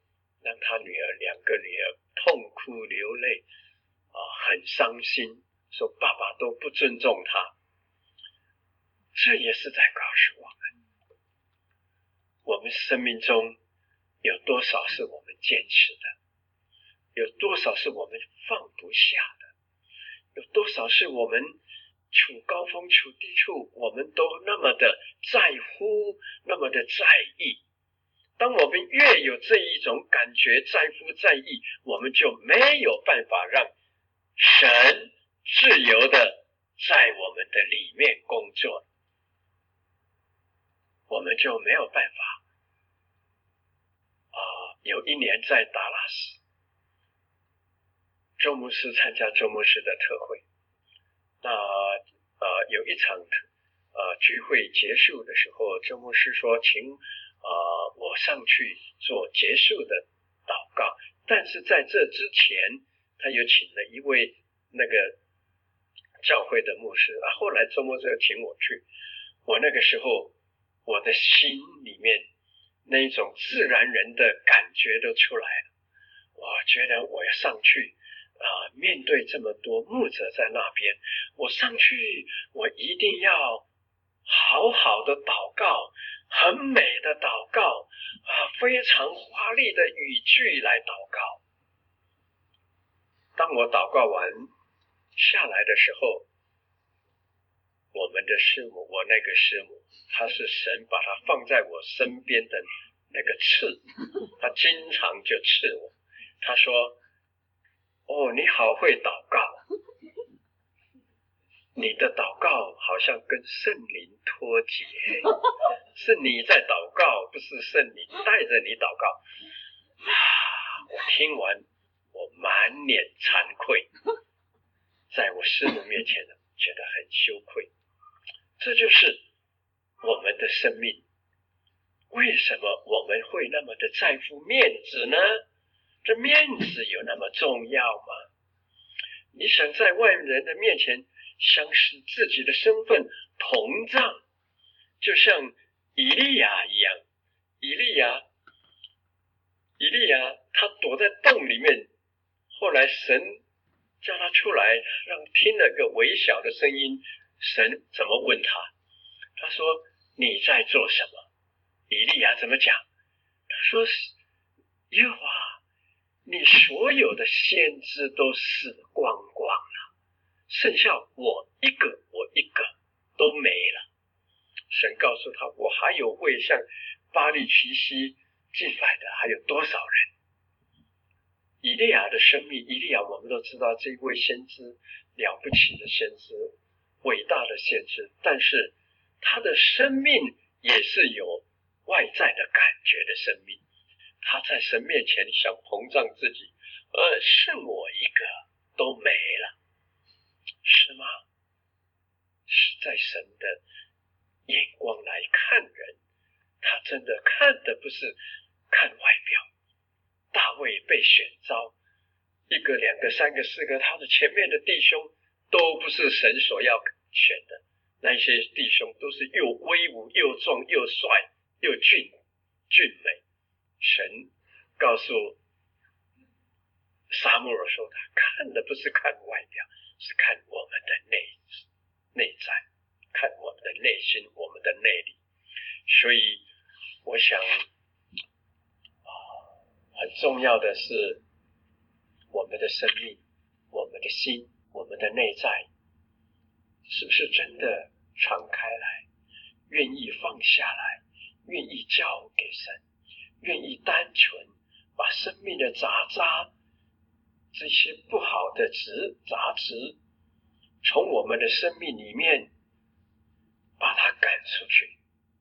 让他两个女儿痛哭流泪很伤心，说爸爸都不尊重他。这也是在告诉我们，我们生命中有多少是我们坚持的，有多少是我们放不下的，有多少是我们处高峰处低处我们都那么的在乎，那么的在意。当我们越有这一种感觉，在乎在意，我们就没有办法让神自由的在我们的里面工作，我们就没有办法有一年在达拉斯，周牧师参加周牧师的特会，那有一场聚会结束的时候，周牧师说请我上去做结束的祷告，但是在这之前他又请了一位那个教会的牧师后来周牧师又请我去。我那个时候我的心里面那一种自然人的感觉都出来了，我觉得我要上去面对这么多牧者在那边，我上去我一定要好好的祷告，很美的祷告非常华丽的语句来祷告。当我祷告完下来的时候，我们的师母，我那个师母，她是神把她放在我身边的那个刺，她经常就刺我。她说你好会祷告，你的祷告好像跟圣灵脱节，是你在祷告，不是圣灵带着你祷告。我听完我满脸惭愧，在我师母面前觉得很羞愧。这就是我们的生命，为什么我们会那么的在乎面子呢？这面子有那么重要吗？你想在外人的面前想使自己的身份膨胀，就像以利亚一样，以利亚他躲在洞里面，后来神叫他出来，让听了个微小的声音，神怎么问他？他说你在做什么？以利亚怎么讲？他说耶和华，你所有的先知都死光光了，剩下我一个都没了。神告诉他，我还有未向巴力屈膝敬拜的还有多少人？以利亚的生命，以利亚我们都知道这一位先知，了不起的先知，伟大的先知，但是他的生命也是有外在的感觉的生命。他在神面前想膨胀自己，剩我一个都没了，是吗？是在神的眼光来看人，他真的看的不是看外表。大卫被选召，一个、两个、三个、四个，他的前面的弟兄都不是神所要选的，那些弟兄都是又威武又壮又帅又俊美。神告诉撒母耳说，他看的不是看外表，是看我们的内在，看我们的内心，我们的内里。所以我想很重要的是我们的生命，我们的心，我们的内在是不是真的敞开来，愿意放下来，愿意交给神，愿意单纯把生命的杂渣，这些不好的杂质从我们的生命里面把它赶出去，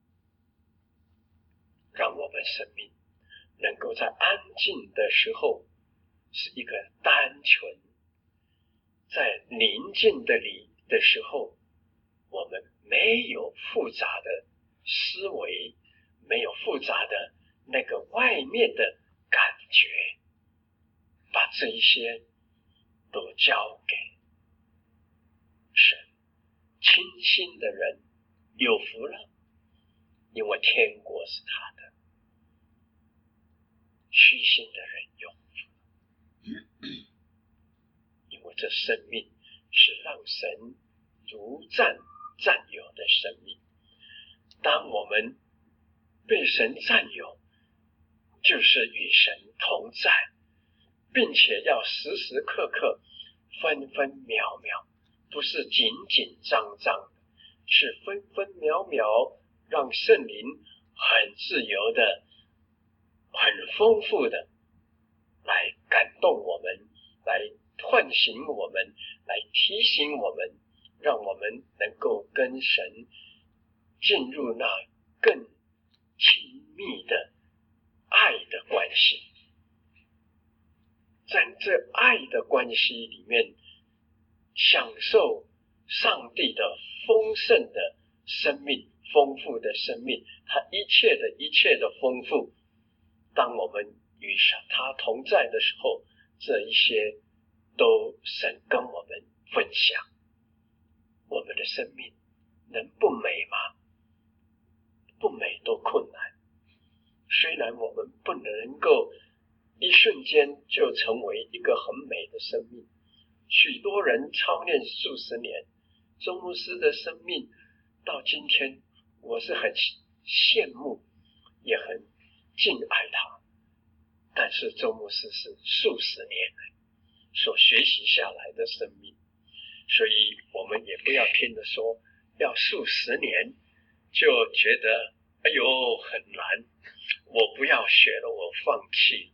让我们生命能够在安静的时候是一个单纯，在宁静的时候，我们没有复杂的思维，没有复杂的那个外面的感觉，把这一些都交给神。清心的人有福了，因为天国是他的。虚心的人有福，因为这生命是让神如占有的生命。当我们被神占有，就是与神同在，并且要时时刻刻、分分秒秒，不是紧紧张张的，是分分秒秒，让圣灵很自由的、很丰富的来感动我们，来唤醒我们，来提醒我们，让我们能够跟神进入那更亲密的爱的关系。在这爱的关系里面，享受上帝的丰盛的生命，丰富的生命，他一切的丰富。当我们与他同在的时候，这一些都神跟我们分享。我们的生命能不美吗？不美多困难。虽然我们不能够一瞬间就成为一个很美的生命，许多人操练数十年，周牧师的生命到今天，我是很羡慕，也很敬爱他。但是周牧师是数十年所学习下来的生命，所以我们也不要听着说要数十年就觉得哎呦很难，我不要学了，我放弃。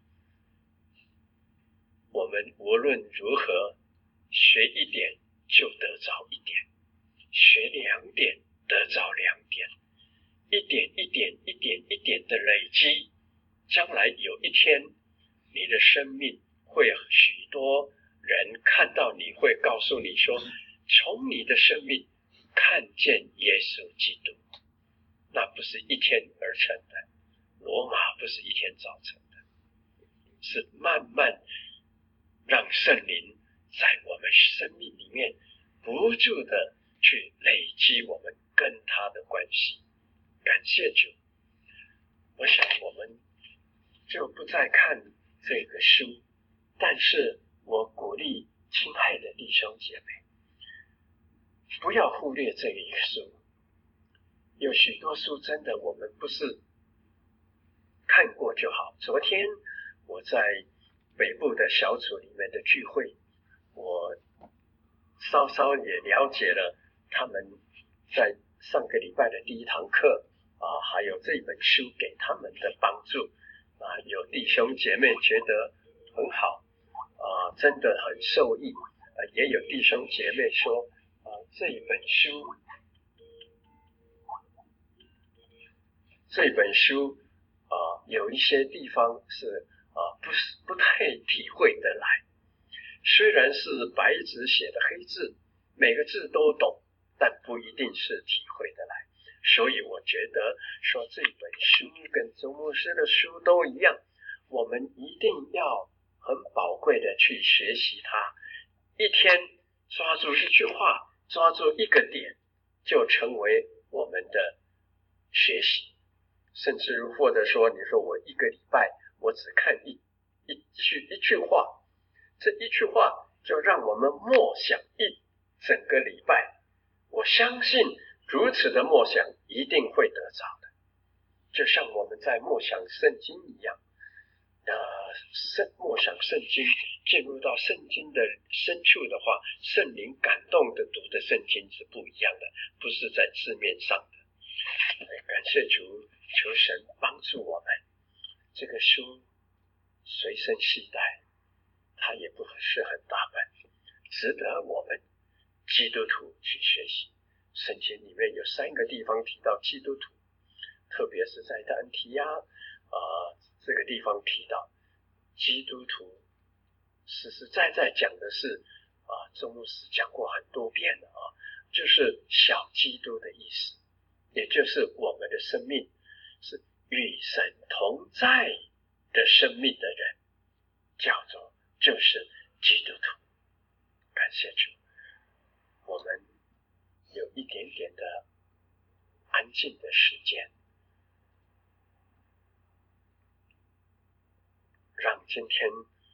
我们无论如何学一点就得着一点，学2点得着2点，一点的累积，将来有一天你的生命会许多人看到你，会告诉你说，从你的生命看见耶稣基督。那不是一天而成的，罗马不是一天造成的，是慢慢让圣灵在我们生命里面不住的去累积我们跟他的关系。感谢主。我想我们就不再看这个书，但是我鼓励亲爱的弟兄姐妹，不要忽略这一个书。有许多书真的我们不是看过就好。昨天我在北部的小组里面的聚会，我稍稍也了解了他们在上个礼拜的第1堂课还有这本书给他们的帮助有弟兄姐妹觉得很好真的很受益也有弟兄姐妹说这本书有一些地方是不太体会得来，虽然是白纸写的黑字，每个字都懂，但不一定是体会得来。所以我觉得说这本书跟周牧师的书都一样，我们一定要很宝贵的去学习它，一天抓住一句话，抓住一个点，就成为我们的学习。甚至或者说你说我一个礼拜我只看一句话，这一句话就让我们默想一整个礼拜，我相信如此的默想一定会得着的。就像我们在默想圣经一样默想圣经，进入到圣经的深处的话，圣灵感动的读的圣经是不一样的，不是在字面上的。感谢主，求神帮助我们，这个书随身携带，它也不是很大本，值得我们基督徒去学习。圣经里面有3个地方提到基督徒，特别是在但提亚这个地方提到基督徒，实实在在讲的是周牧师讲过很多遍了就是小基督的意思，也就是我们的生命是与神同在的生命的人，就是基督徒。感谢主，我们有一点点的安静的时间。 今天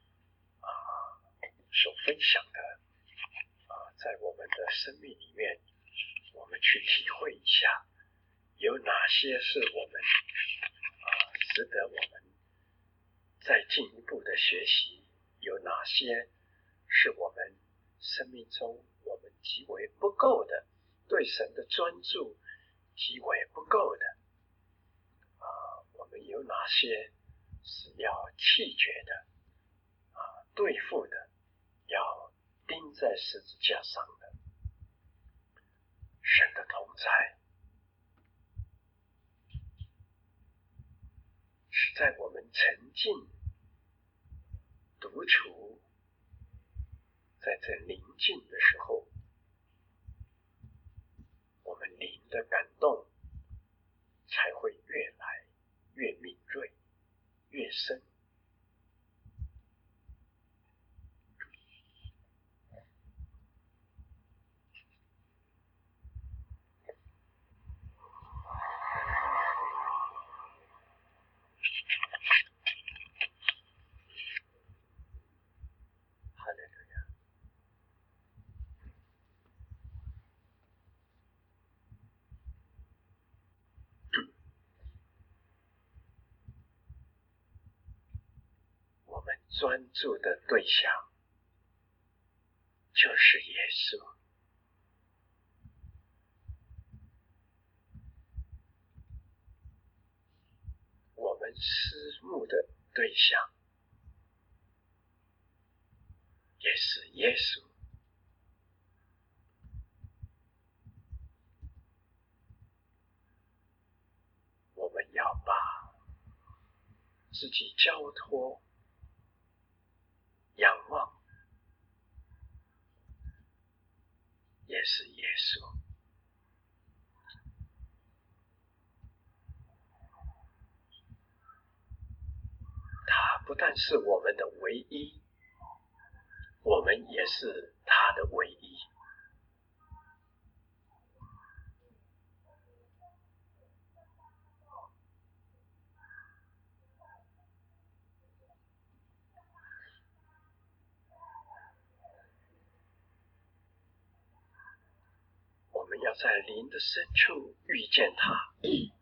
所分享的在我们的生命里面，我们去体会一下，有哪些是我们值得我们再进一步的学习，有哪些是我们生命中我们极为不够的，对神的专注极为不够的我们有哪些是要弃绝的对付的，要钉在十字架上的。神的同在是在我们沉浸独处在这宁静的时候，我们灵的感动才会越来越敏锐，越深。哈利路亚。我们专注的对象就是耶稣，我们思慕的对象也是耶稣。我们要把自己交托仰望也是耶稣。他不但是我们的唯一，我们也是他的唯一。我们要在灵的深处遇见他。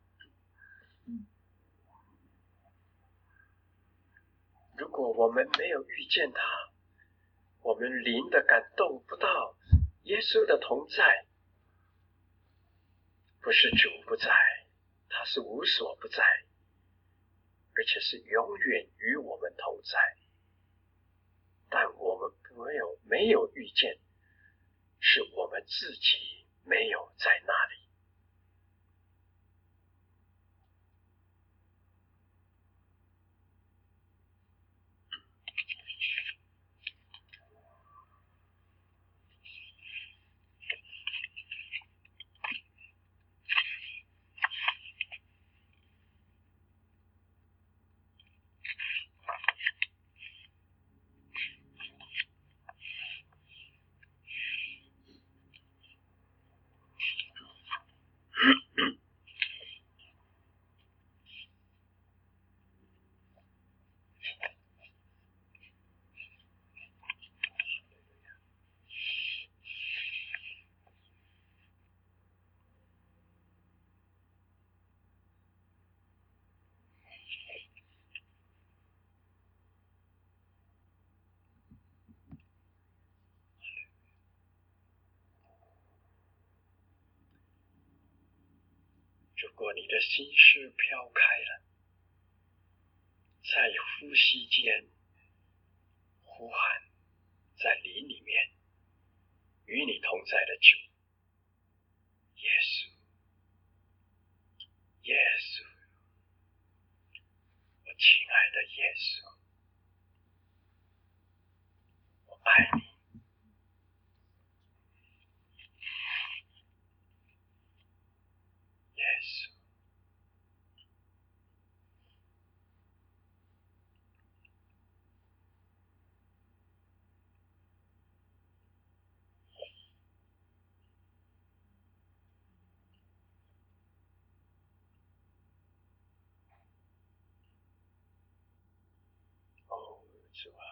如果我们没有遇见他，我们灵的感动不到耶稣的同在，不是主不在，他是无所不在，而且是永远与我们同在。但我们没有遇见，是我们自己没有在那里。如果你的心事飘开了，在呼吸间呼喊，在灵里面与你同在的主耶稣，耶稣，我亲爱的耶稣，我爱你。耶稣，哦， 主啊，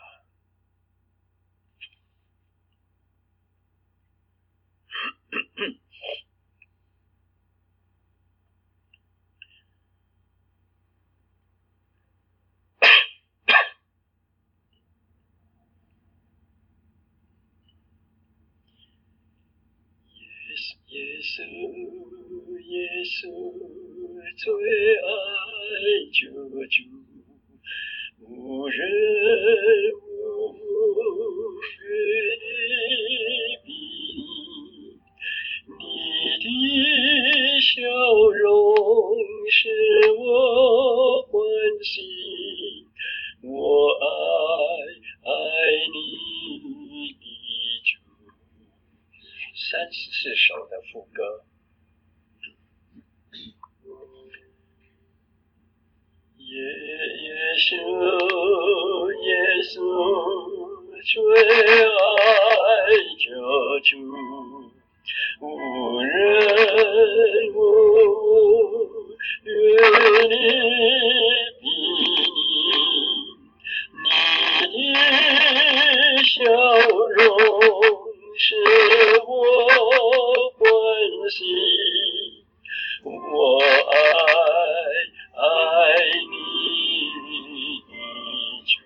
耶稣，耶稣，最爱救主，无人无与你比，你的笑容使我欢喜，我爱你的主。34首的副歌。耶稣，最爱救主，无人无与你比，你的笑容使我欢喜，我爱你主。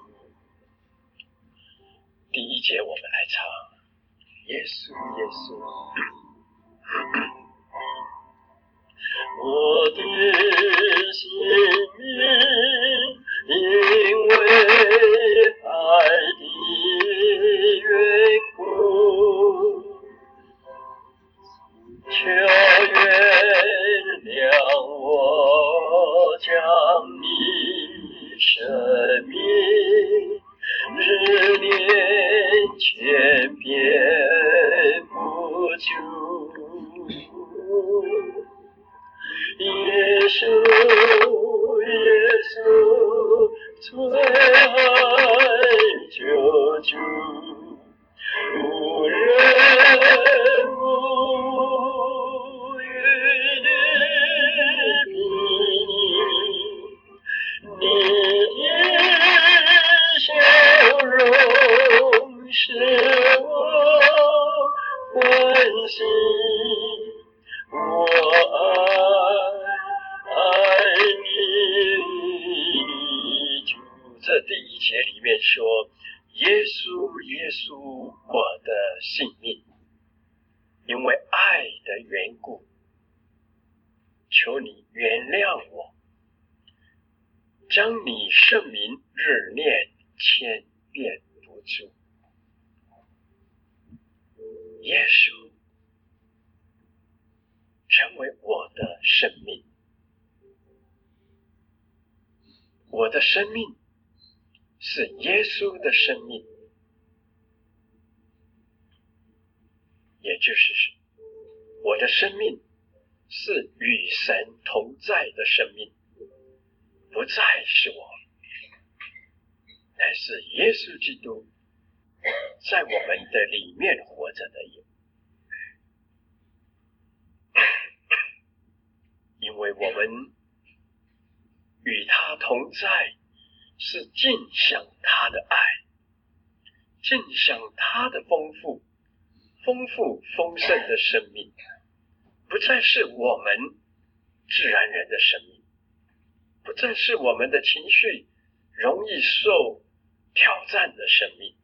第一节我们来唱，耶稣，耶稣，我的性命因为爱的缘故，求原谅我将你生命日年千遍不足。耶稣，耶稣，最爱救主，无人无与你比，你的笑容使我欢喜，我爱你主。这第一节里面说，耶稣，耶稣，我的性命，因为爱的缘故，求你原谅我，将你圣名日念千遍不足。耶稣成为我的生命，我的生命是耶稣的生命，也就是我的生命是与神同在的生命，不再是我，乃是耶稣基督在我们的里面活着的人。因为我们与他同在，是尽享他的爱，尽享他的丰富丰盛的生命，不再是我们自然人的生命，不再是我们的情绪容易受挑战的生命。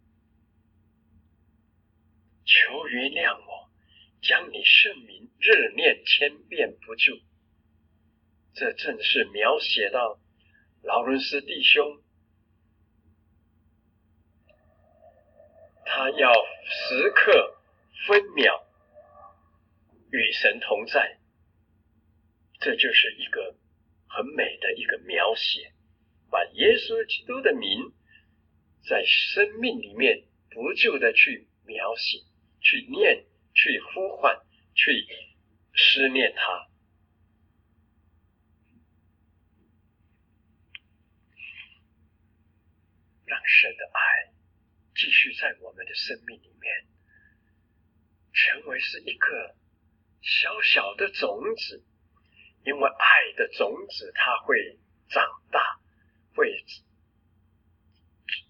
求原谅我，将你圣名日念千遍不住。这正是描写到劳伦斯弟兄，他要时刻分秒与神同在，这就是一个很美的一个描写，把耶稣基督的名在生命里面不住的去描写，去念，去呼唤，去思念他。让神的爱继续在我们的生命里面，成为是一个小小的种子，因为爱的种子它会长大，会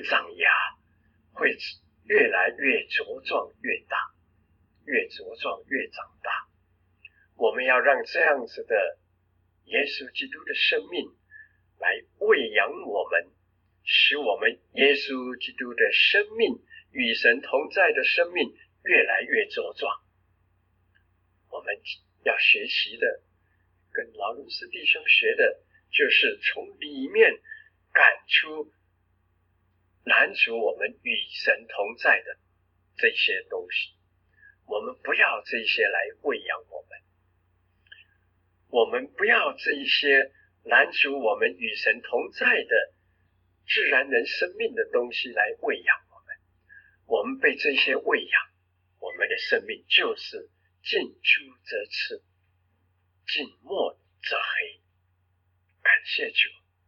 长芽，会越来越茁壮越大，越茁壮越长大。我们要让这样子的耶稣基督的生命来喂养我们，使我们耶稣基督的生命与神同在的生命越来越茁壮。我们要学习的，跟劳伦斯弟兄学的，就是从里面赶出拦阻我们与神同在的这些东西。我们不要这些来喂养我们，我们不要这一些拦阻我们与神同在的自然人生命的东西来喂养我们。我们被这些喂养，我们的生命就是近朱则赤，近墨则黑。感谢主，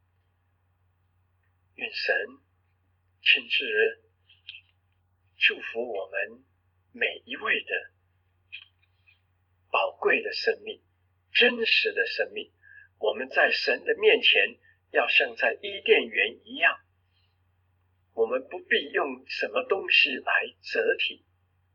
愿神亲自祝福我们每一位的宝贵的生命，真实的生命。我们在神的面前要像在伊甸园一样，我们不必用什么东西来遮体。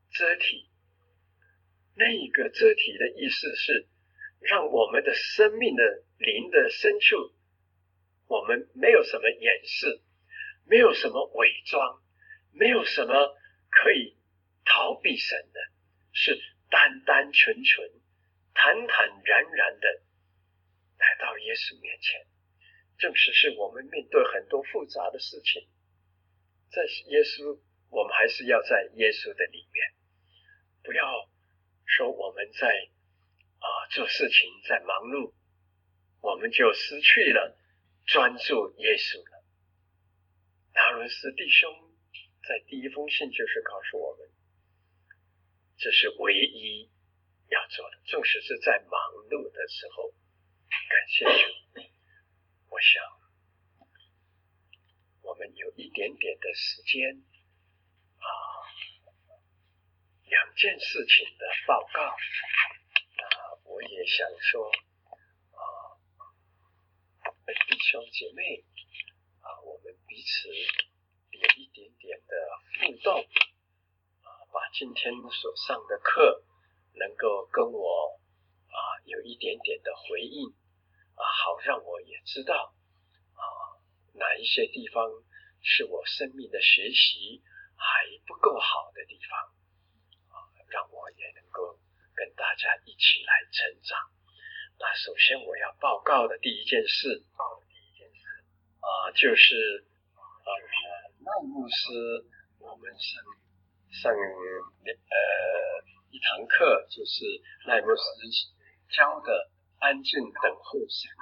那个遮体的意思是让我们的生命的灵的深处，我们没有什么掩饰，没有什么伪装，没有什么可以逃避神的，是单单纯纯坦坦然然的来到耶稣面前。正是我们面对很多复杂的事情，在耶稣，我们还是要在耶稣的里面，不要说我们在做事情在忙碌，我们就失去了专注耶稣了。劳伦斯弟兄在第一封信就是告诉我们，这是唯一要做的，纵使是在忙碌的时候。感谢主，我想我们有一点点的时间两件事情的报告。我也想说弟兄姐妹我们彼此有一点点的互动把今天所上的课能够跟我有一点点的回应好让我也知道哪一些地方是我生命的学习还不够好的地方让我也能够跟大家一起来成长。那首先我要报告的第一件事就是赖牧师我们上一堂课，就是赖牧师教的安静等候神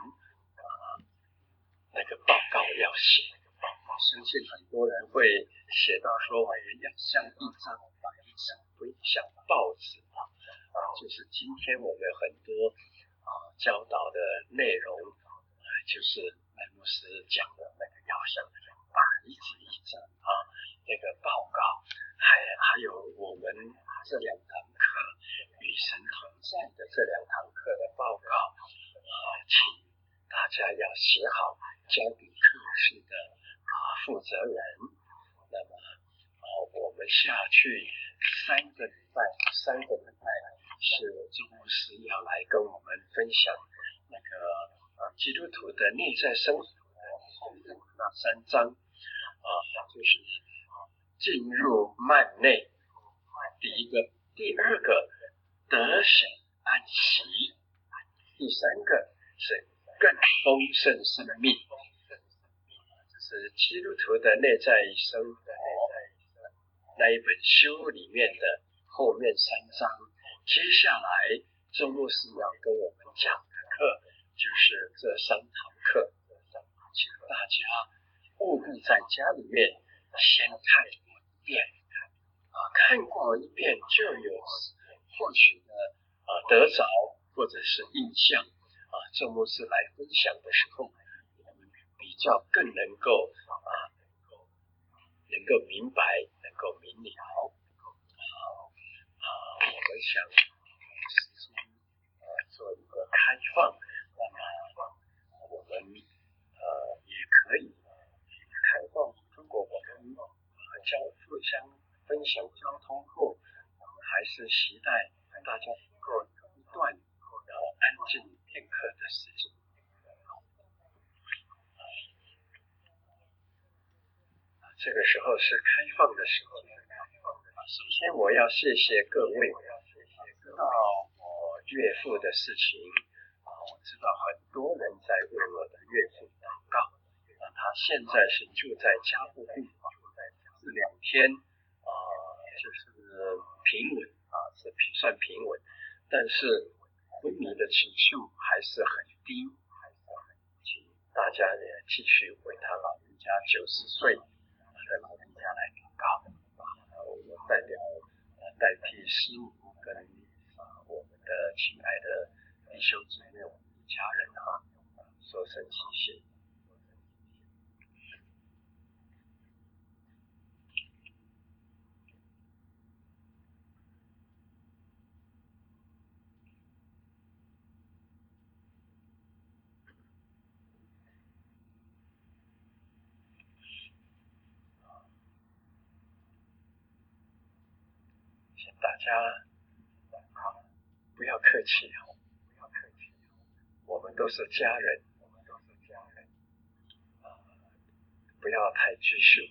那个报告要写。相信很多人会写到说我要像一张白纸，不像报纸就是今天我们很多教导的内容就是赖牧师讲的那个要像白纸一张那个报告，还有我们这两堂课与神同在的这两堂课的报告请大家要写好，交给课室的负责人。那么我们下去三个礼拜是周牧师要来跟我们分享那个基督徒的内在生活后面那3章就是进入幔内，第一个，第二个得享安息，第3个是更丰盛生命。这是基督徒的内在生活那一本书里面的后面3章。接下来周牧师要跟我们讲的课就是这3堂课，请大家务必在家里面先看一遍看过一遍就有或许的得着或者是印象周牧师来分享的时候，我们比较更能够明白，能够明了。我们想做一个开放，那么我们也可以开放。如果我们分享交通后，还是期待大家能够有一段安静片刻的时间。这个时候是开放的时候。首先我要谢谢各位，知道我岳父的事情，我知道很多人在为我的岳父祷告。他现在是住在加护病房，这2天就是平稳是算平稳，但是昏迷的指数还是很低，请大家也继续为他老人家90岁的老人家来祷告。我代替师母跟我们的亲爱的弟兄姊妹、我们的家人说声谢谢。请大家不要客气，我们都是家人，不要太拘束。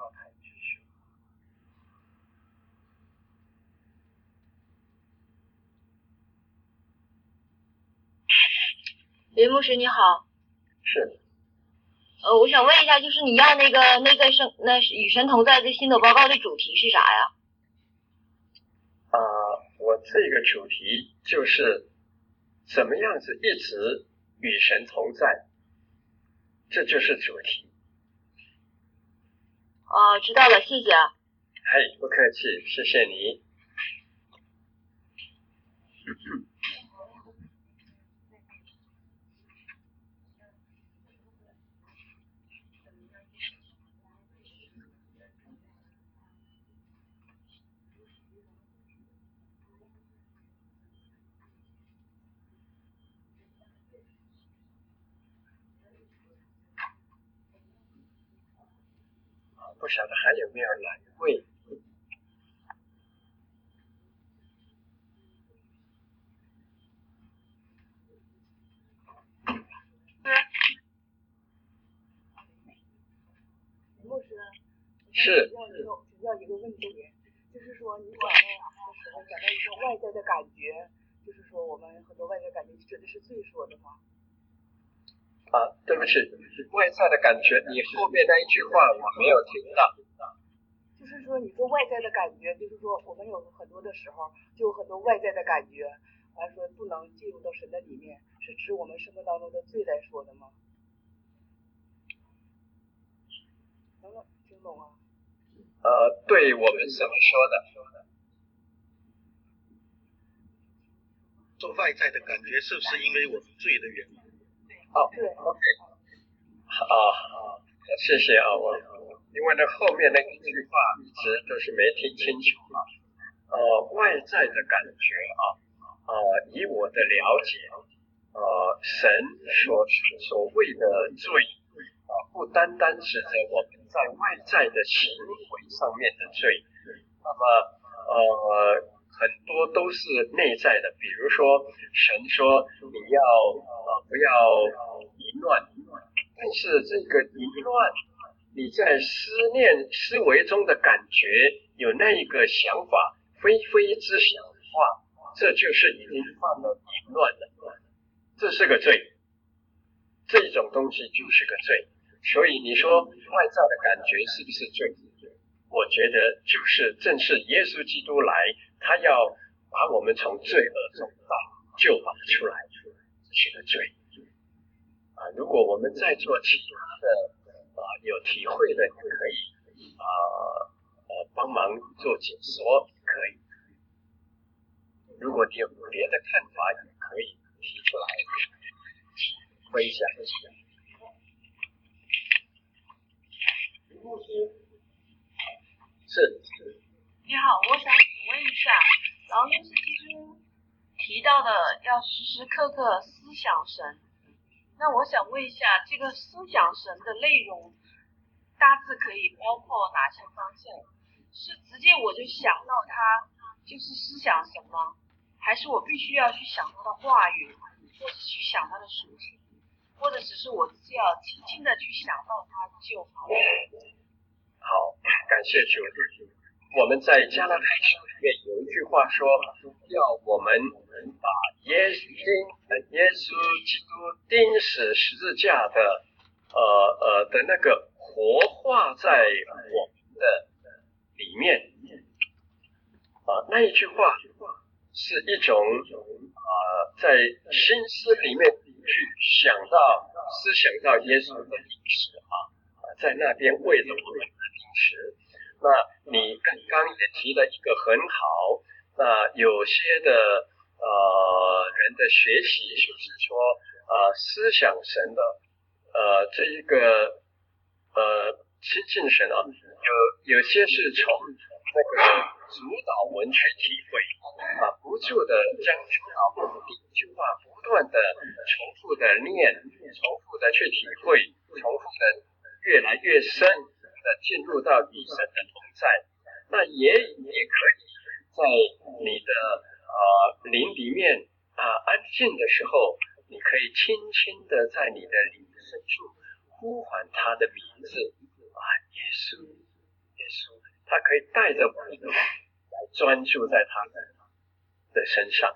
林牧师你好。 是。 我想问一下，就是你要那与神同在这心得报告的主题是啥呀？ 我这个主题就是怎么样子一直与神同在，这就是主题。 知道了，谢谢。 不客气，谢谢你。不晓得还有没有哪一位？ 牧师， 是。 请教一个问题，就是说你讲到的时候讲到一个外在的感觉，就是说我们很多外在感觉指的是罪说的吗？ 对不起，外在的感觉，你后面那一句话我没有听到。 就是说你说外在的感觉，就是说我们有很多的时候就有很多外在的感觉，完说不能进入到神的里面，是指我们生活当中的罪来说的吗？能听懂啊？ 对我们怎么说的？ 做外在的感觉是不是因为我们罪的原因？ 对。 OK。谢谢我因为后面那一句话一直都是没听清楚外在的感觉以我的了解神所谓的罪不单单指着我们在外在的行为上面的罪，那么很多都是内在的，比如说神说你要不要淫乱，但是这个淫乱你在思维中的感觉有那一个想法非之想的话，这就是已经犯了淫乱了，这是个罪，这种东西就是个罪。所以你说外在的感觉是不是罪？我觉得正是耶稣基督来，他要把我们从罪恶中救拔出来，这是个罪如果我们在做其他的有体会的，可以帮忙做解说，可以。如果你有别的看法，也可以提出来分享一下。是。 你好，我想请问一下，劳耶稣基督提到的要时时刻刻思想神，那我想问一下，这个思想神的内容大致可以包括哪些方向？ 是直接我就想到他就是思想什么，还是我必须要去想他的话语，或者去想他的属性，或者只是我自己要轻轻的去想到他就好了。 好，感谢主。我们在加拉太书里面有一句话说，要我们把耶稣基督钉死十字架的的那个活化在我们的里面。那一句话是一种在心思里面去思想到耶稣的历史在那边为了我们的历史。那你刚刚也提了一个很好，那有些的人的学习就是说思想神的这一个亲近神有些是从那个主导文去体会不住的将主导文第一句话不断的重复的念，重复的去体会，重复的越来越深的进入到与神的同在。那也可以在你的灵里面安静的时候，你可以轻轻的在你的灵深处呼唤他的名字耶稣耶稣，他可以带着我们来专注在他的身上。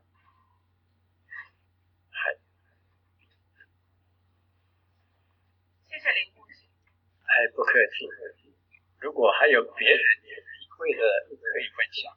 谢谢林牧师。 不客气。如果还有别人也体会的，可以分享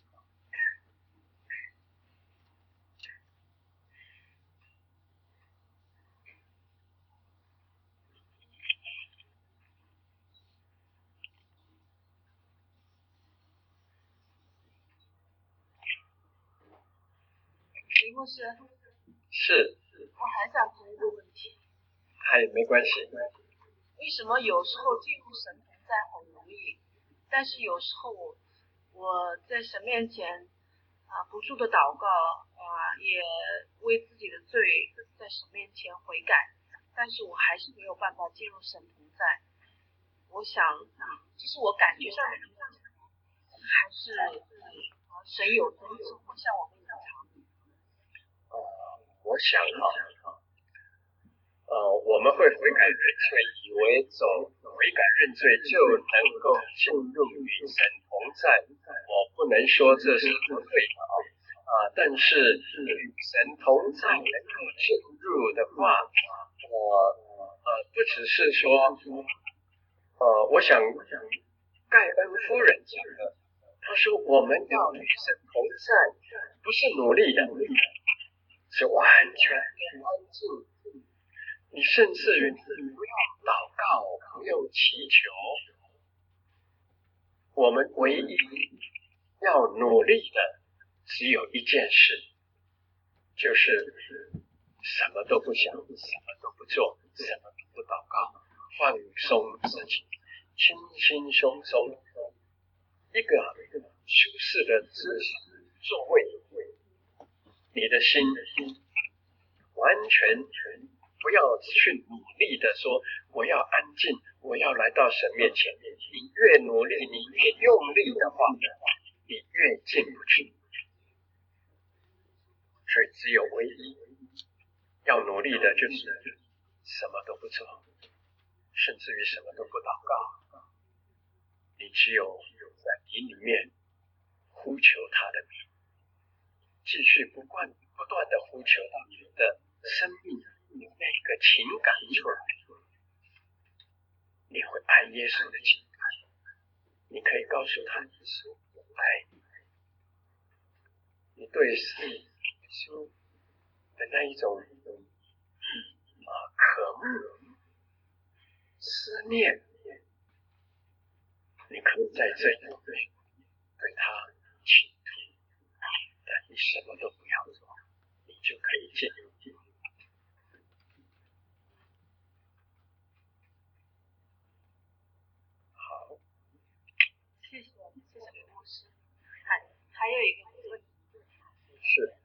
林牧师， 是， 我还想提一个问题。 没关系。 为什么有时候进入神同在很容易，但是有时候我在神面前不住的祷告也为自己的罪在神面前悔改，但是我还是没有办法进入神同在。我想这是我感觉上的问题，还是神有真实会向我们隐藏？ 我想我们会悔改认罪，以为走悔改认罪就能够进入与神同在。我不能说这是不对的但是与神同在能够进入的话，不只是说我想盖恩夫人讲的，她说我们要与神同在，不是努力的，是完全的安静。你甚至于不要祷告，不用祈求，我们唯一要努力的只有一件事，就是什么都不想，什么都不做，什么都不祷告，放松自己，轻轻松松，一个舒适的姿势座位，你的心完全不要去努力的说我要安静，我要来到神面前。你越努力，你越用力的话，你越进不去。所以只有唯一要努力的就是什么都不做，甚至于什么都不祷告。你只有在灵里面呼求他的名，继续不断的呼求到你的生命有那个情感出来，你会爱耶稣的情感，你可以告诉他耶稣我爱你，你对耶稣的那一种渴慕思念，你可以在这里对他倾吐，但你什么都不要做，你就可以进入谢谢林牧师。还有一个问题， 是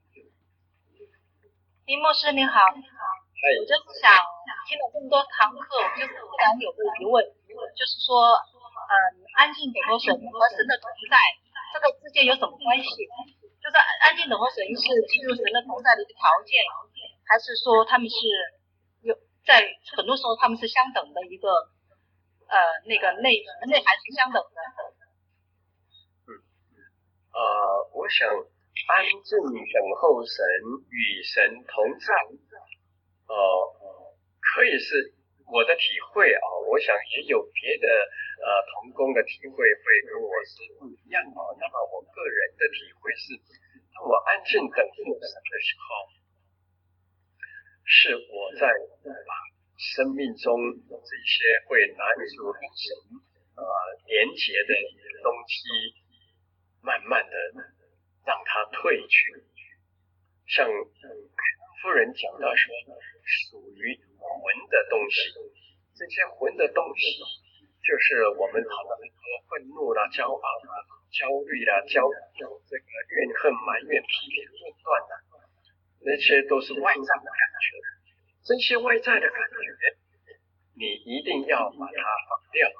林牧师您好，我就是想听了这么多堂课，我就是突然有个疑问，就是说安静等候神和神的同在，这个之间有什么关系？就是安静等候神是进入神的同在的一个条件，还是说他们是有在很多时候他们是相等的一个那个内涵是相等的？ 我想安静等候神与神同在，可以是我的体会啊，我想也有别的同工的体会会跟我是不一样啊。那么我个人的体会是，当我安静等候神的时候，是我在把生命中这些会难处跟神连结的东西，慢慢的让它退去。像夫人讲到说，属于魂的东西，这些魂的东西，就是我们讨论说愤怒啦、骄傲啦、焦虑啦、这个怨恨、埋怨、批评、论断啦，那些都是外在的感觉。这些外在的感觉，你一定要把它放掉。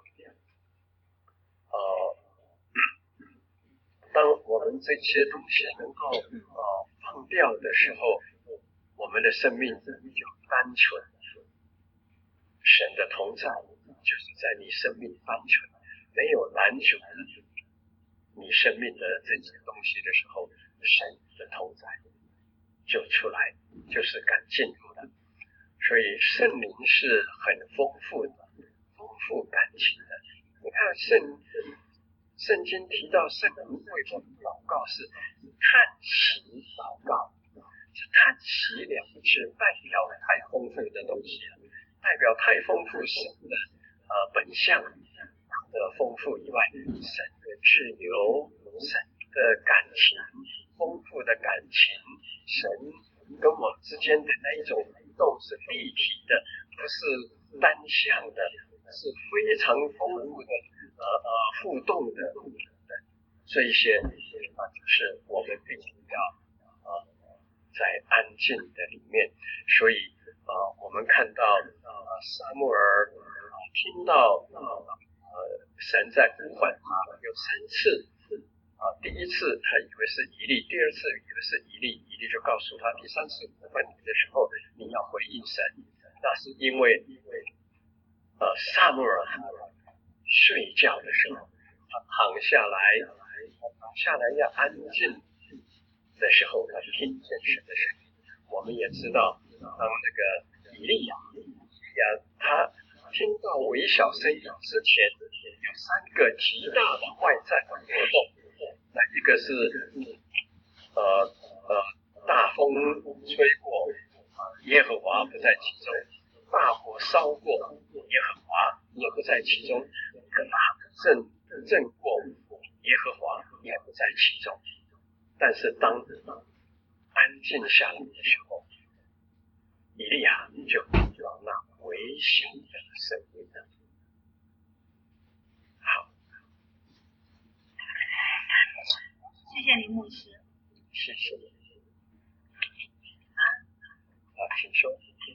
当我们这些东西能够放掉的时候，我们的生命就单纯。神的同在就是在你生命单纯，没有拦阻你生命的这些东西的时候，神的同在就出来，就是敢进入的。所以圣灵是很丰富的，丰富感情的。你看圣经提到圣灵为我们祷告是叹息祷告，这叹息两个字代表太丰富的东西了，代表太丰富神的本相的丰富以外，神的自由，神的感情，丰富的感情，神跟我们之间的那一种互动是立体的，不是单向的，是非常丰富的互动的。这一些就是我们必须要在安静的里面。所以我们看到撒母耳听到神在呼唤他有3次。第一次他以为是以利，第二次以为是以利，以利就告诉他，第3次呼唤你的时候，你要回应神。那是因为撒母耳睡觉的时候，他躺下来要安静的时候，他听见神的声音。我们也知道，当那个以利亚他听到微小声音之前，有3个极大的外在的活动。那一个是大风吹过，耶和华不在其中；大火烧过，耶和华也不在其中；大震过，耶和华也不在其中。但是当安静下来的时候，以利亚就听到那微小的声音了。好， 谢谢林牧师。 谢谢。请说。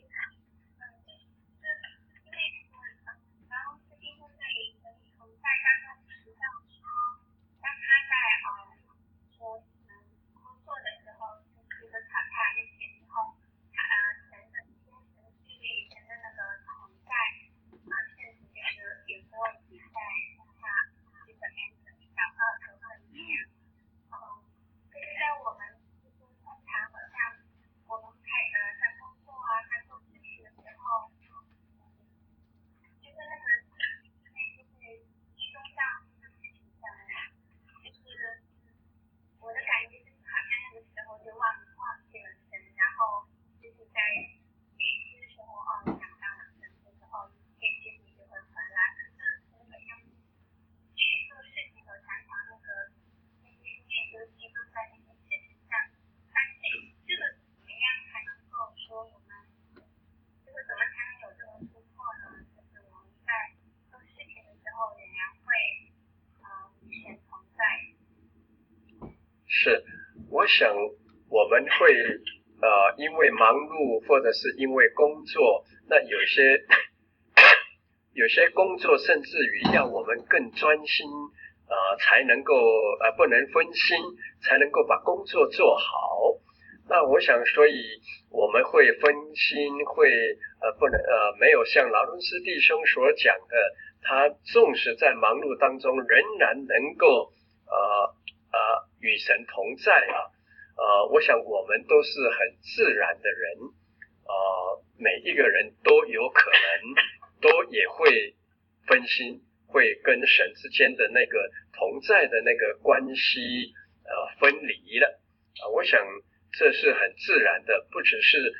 是，我想我们会因为忙碌或者是因为工作，那有些有些工作甚至于要我们更专心，才能够不能分心，才能够把工作做好。那我想，所以我们会分心，会不能没有像劳伦斯弟兄所讲的，他纵使在忙碌当中，仍然能够与神同在啊。我想我们都是很自然的人，每一个人都有可能都也会分心，会跟神之间的那个同在的那个关系分离了。我想这是很自然的，不只是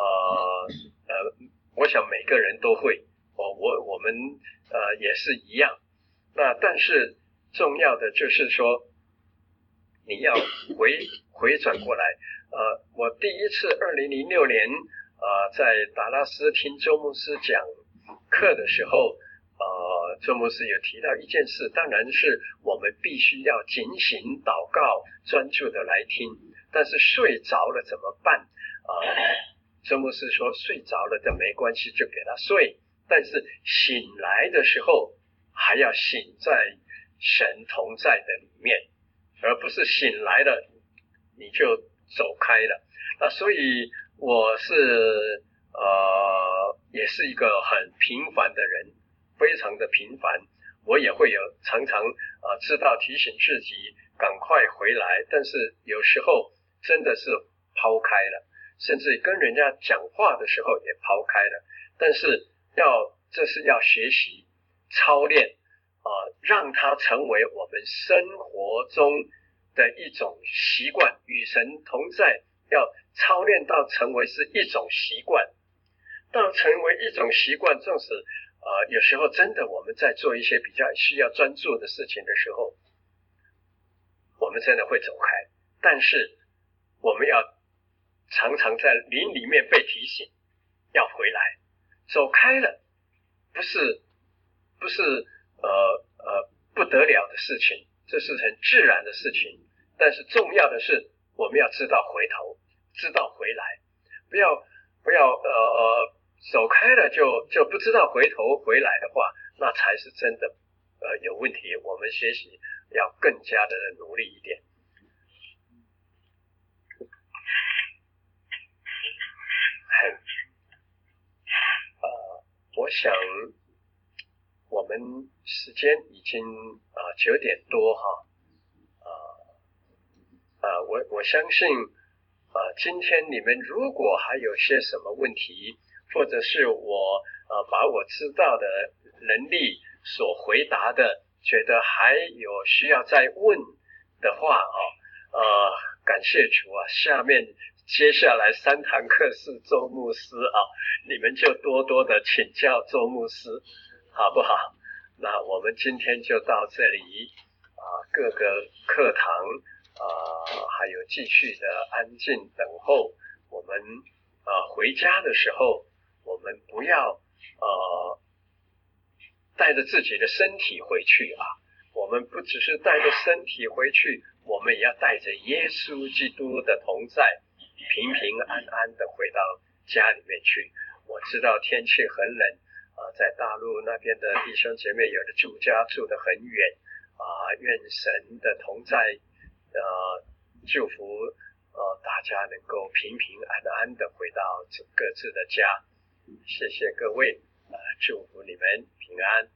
我想每个人都会，我们也是一样。那但是重要的就是说，你要回转过来。我第一次2006年在达拉斯听周牧师讲课的时候，周牧师有提到一件事，当然是我们必须要警醒祷告，专注的来听。但是睡着了怎么办？周牧师说睡着了的没关系，就给他睡，但是醒来的时候还要醒在神同在的里面，而不是醒来了你就走开了。那所以我是也是一个很平凡的人，非常的平凡。我也会有常常知道提醒自己赶快回来，但是有时候真的是抛开了，甚至跟人家讲话的时候也抛开了。但是这是要学习操练让它成为我们生活中的一种习惯，与神同在要操练到成为是一种习惯，到成为一种习惯。纵使有时候真的我们在做一些比较需要专注的事情的时候，我们真的会走开，但是我们要常常在灵里面被提醒要回来。走开了不是不得了的事情，这是很自然的事情。但是重要的是我们要知道回头，知道回来，不要走开了就不知道回头回来的话，那才是真的有问题。我们学习要更加的努力一点。我想我们时间已经9点多哈，我相信今天你们如果还有些什么问题，或者是我把我知道的能力所回答的，觉得还有需要再问的话感谢主下面接下来3堂课是周牧师你们就多多的请教周牧师，好不好？那我们今天就到这里各个课堂还有继续的安静等候。我们回家的时候，我们不要带着自己的身体回去我们不只是带着身体回去，我们也要带着耶稣基督的同在，平平安安的回到家里面去。我知道天气很冷在大陆那边的弟兄姐妹有的住家住得很远愿神的同在祝福大家能够平平安安的回到各自的家。谢谢各位祝福你们平安。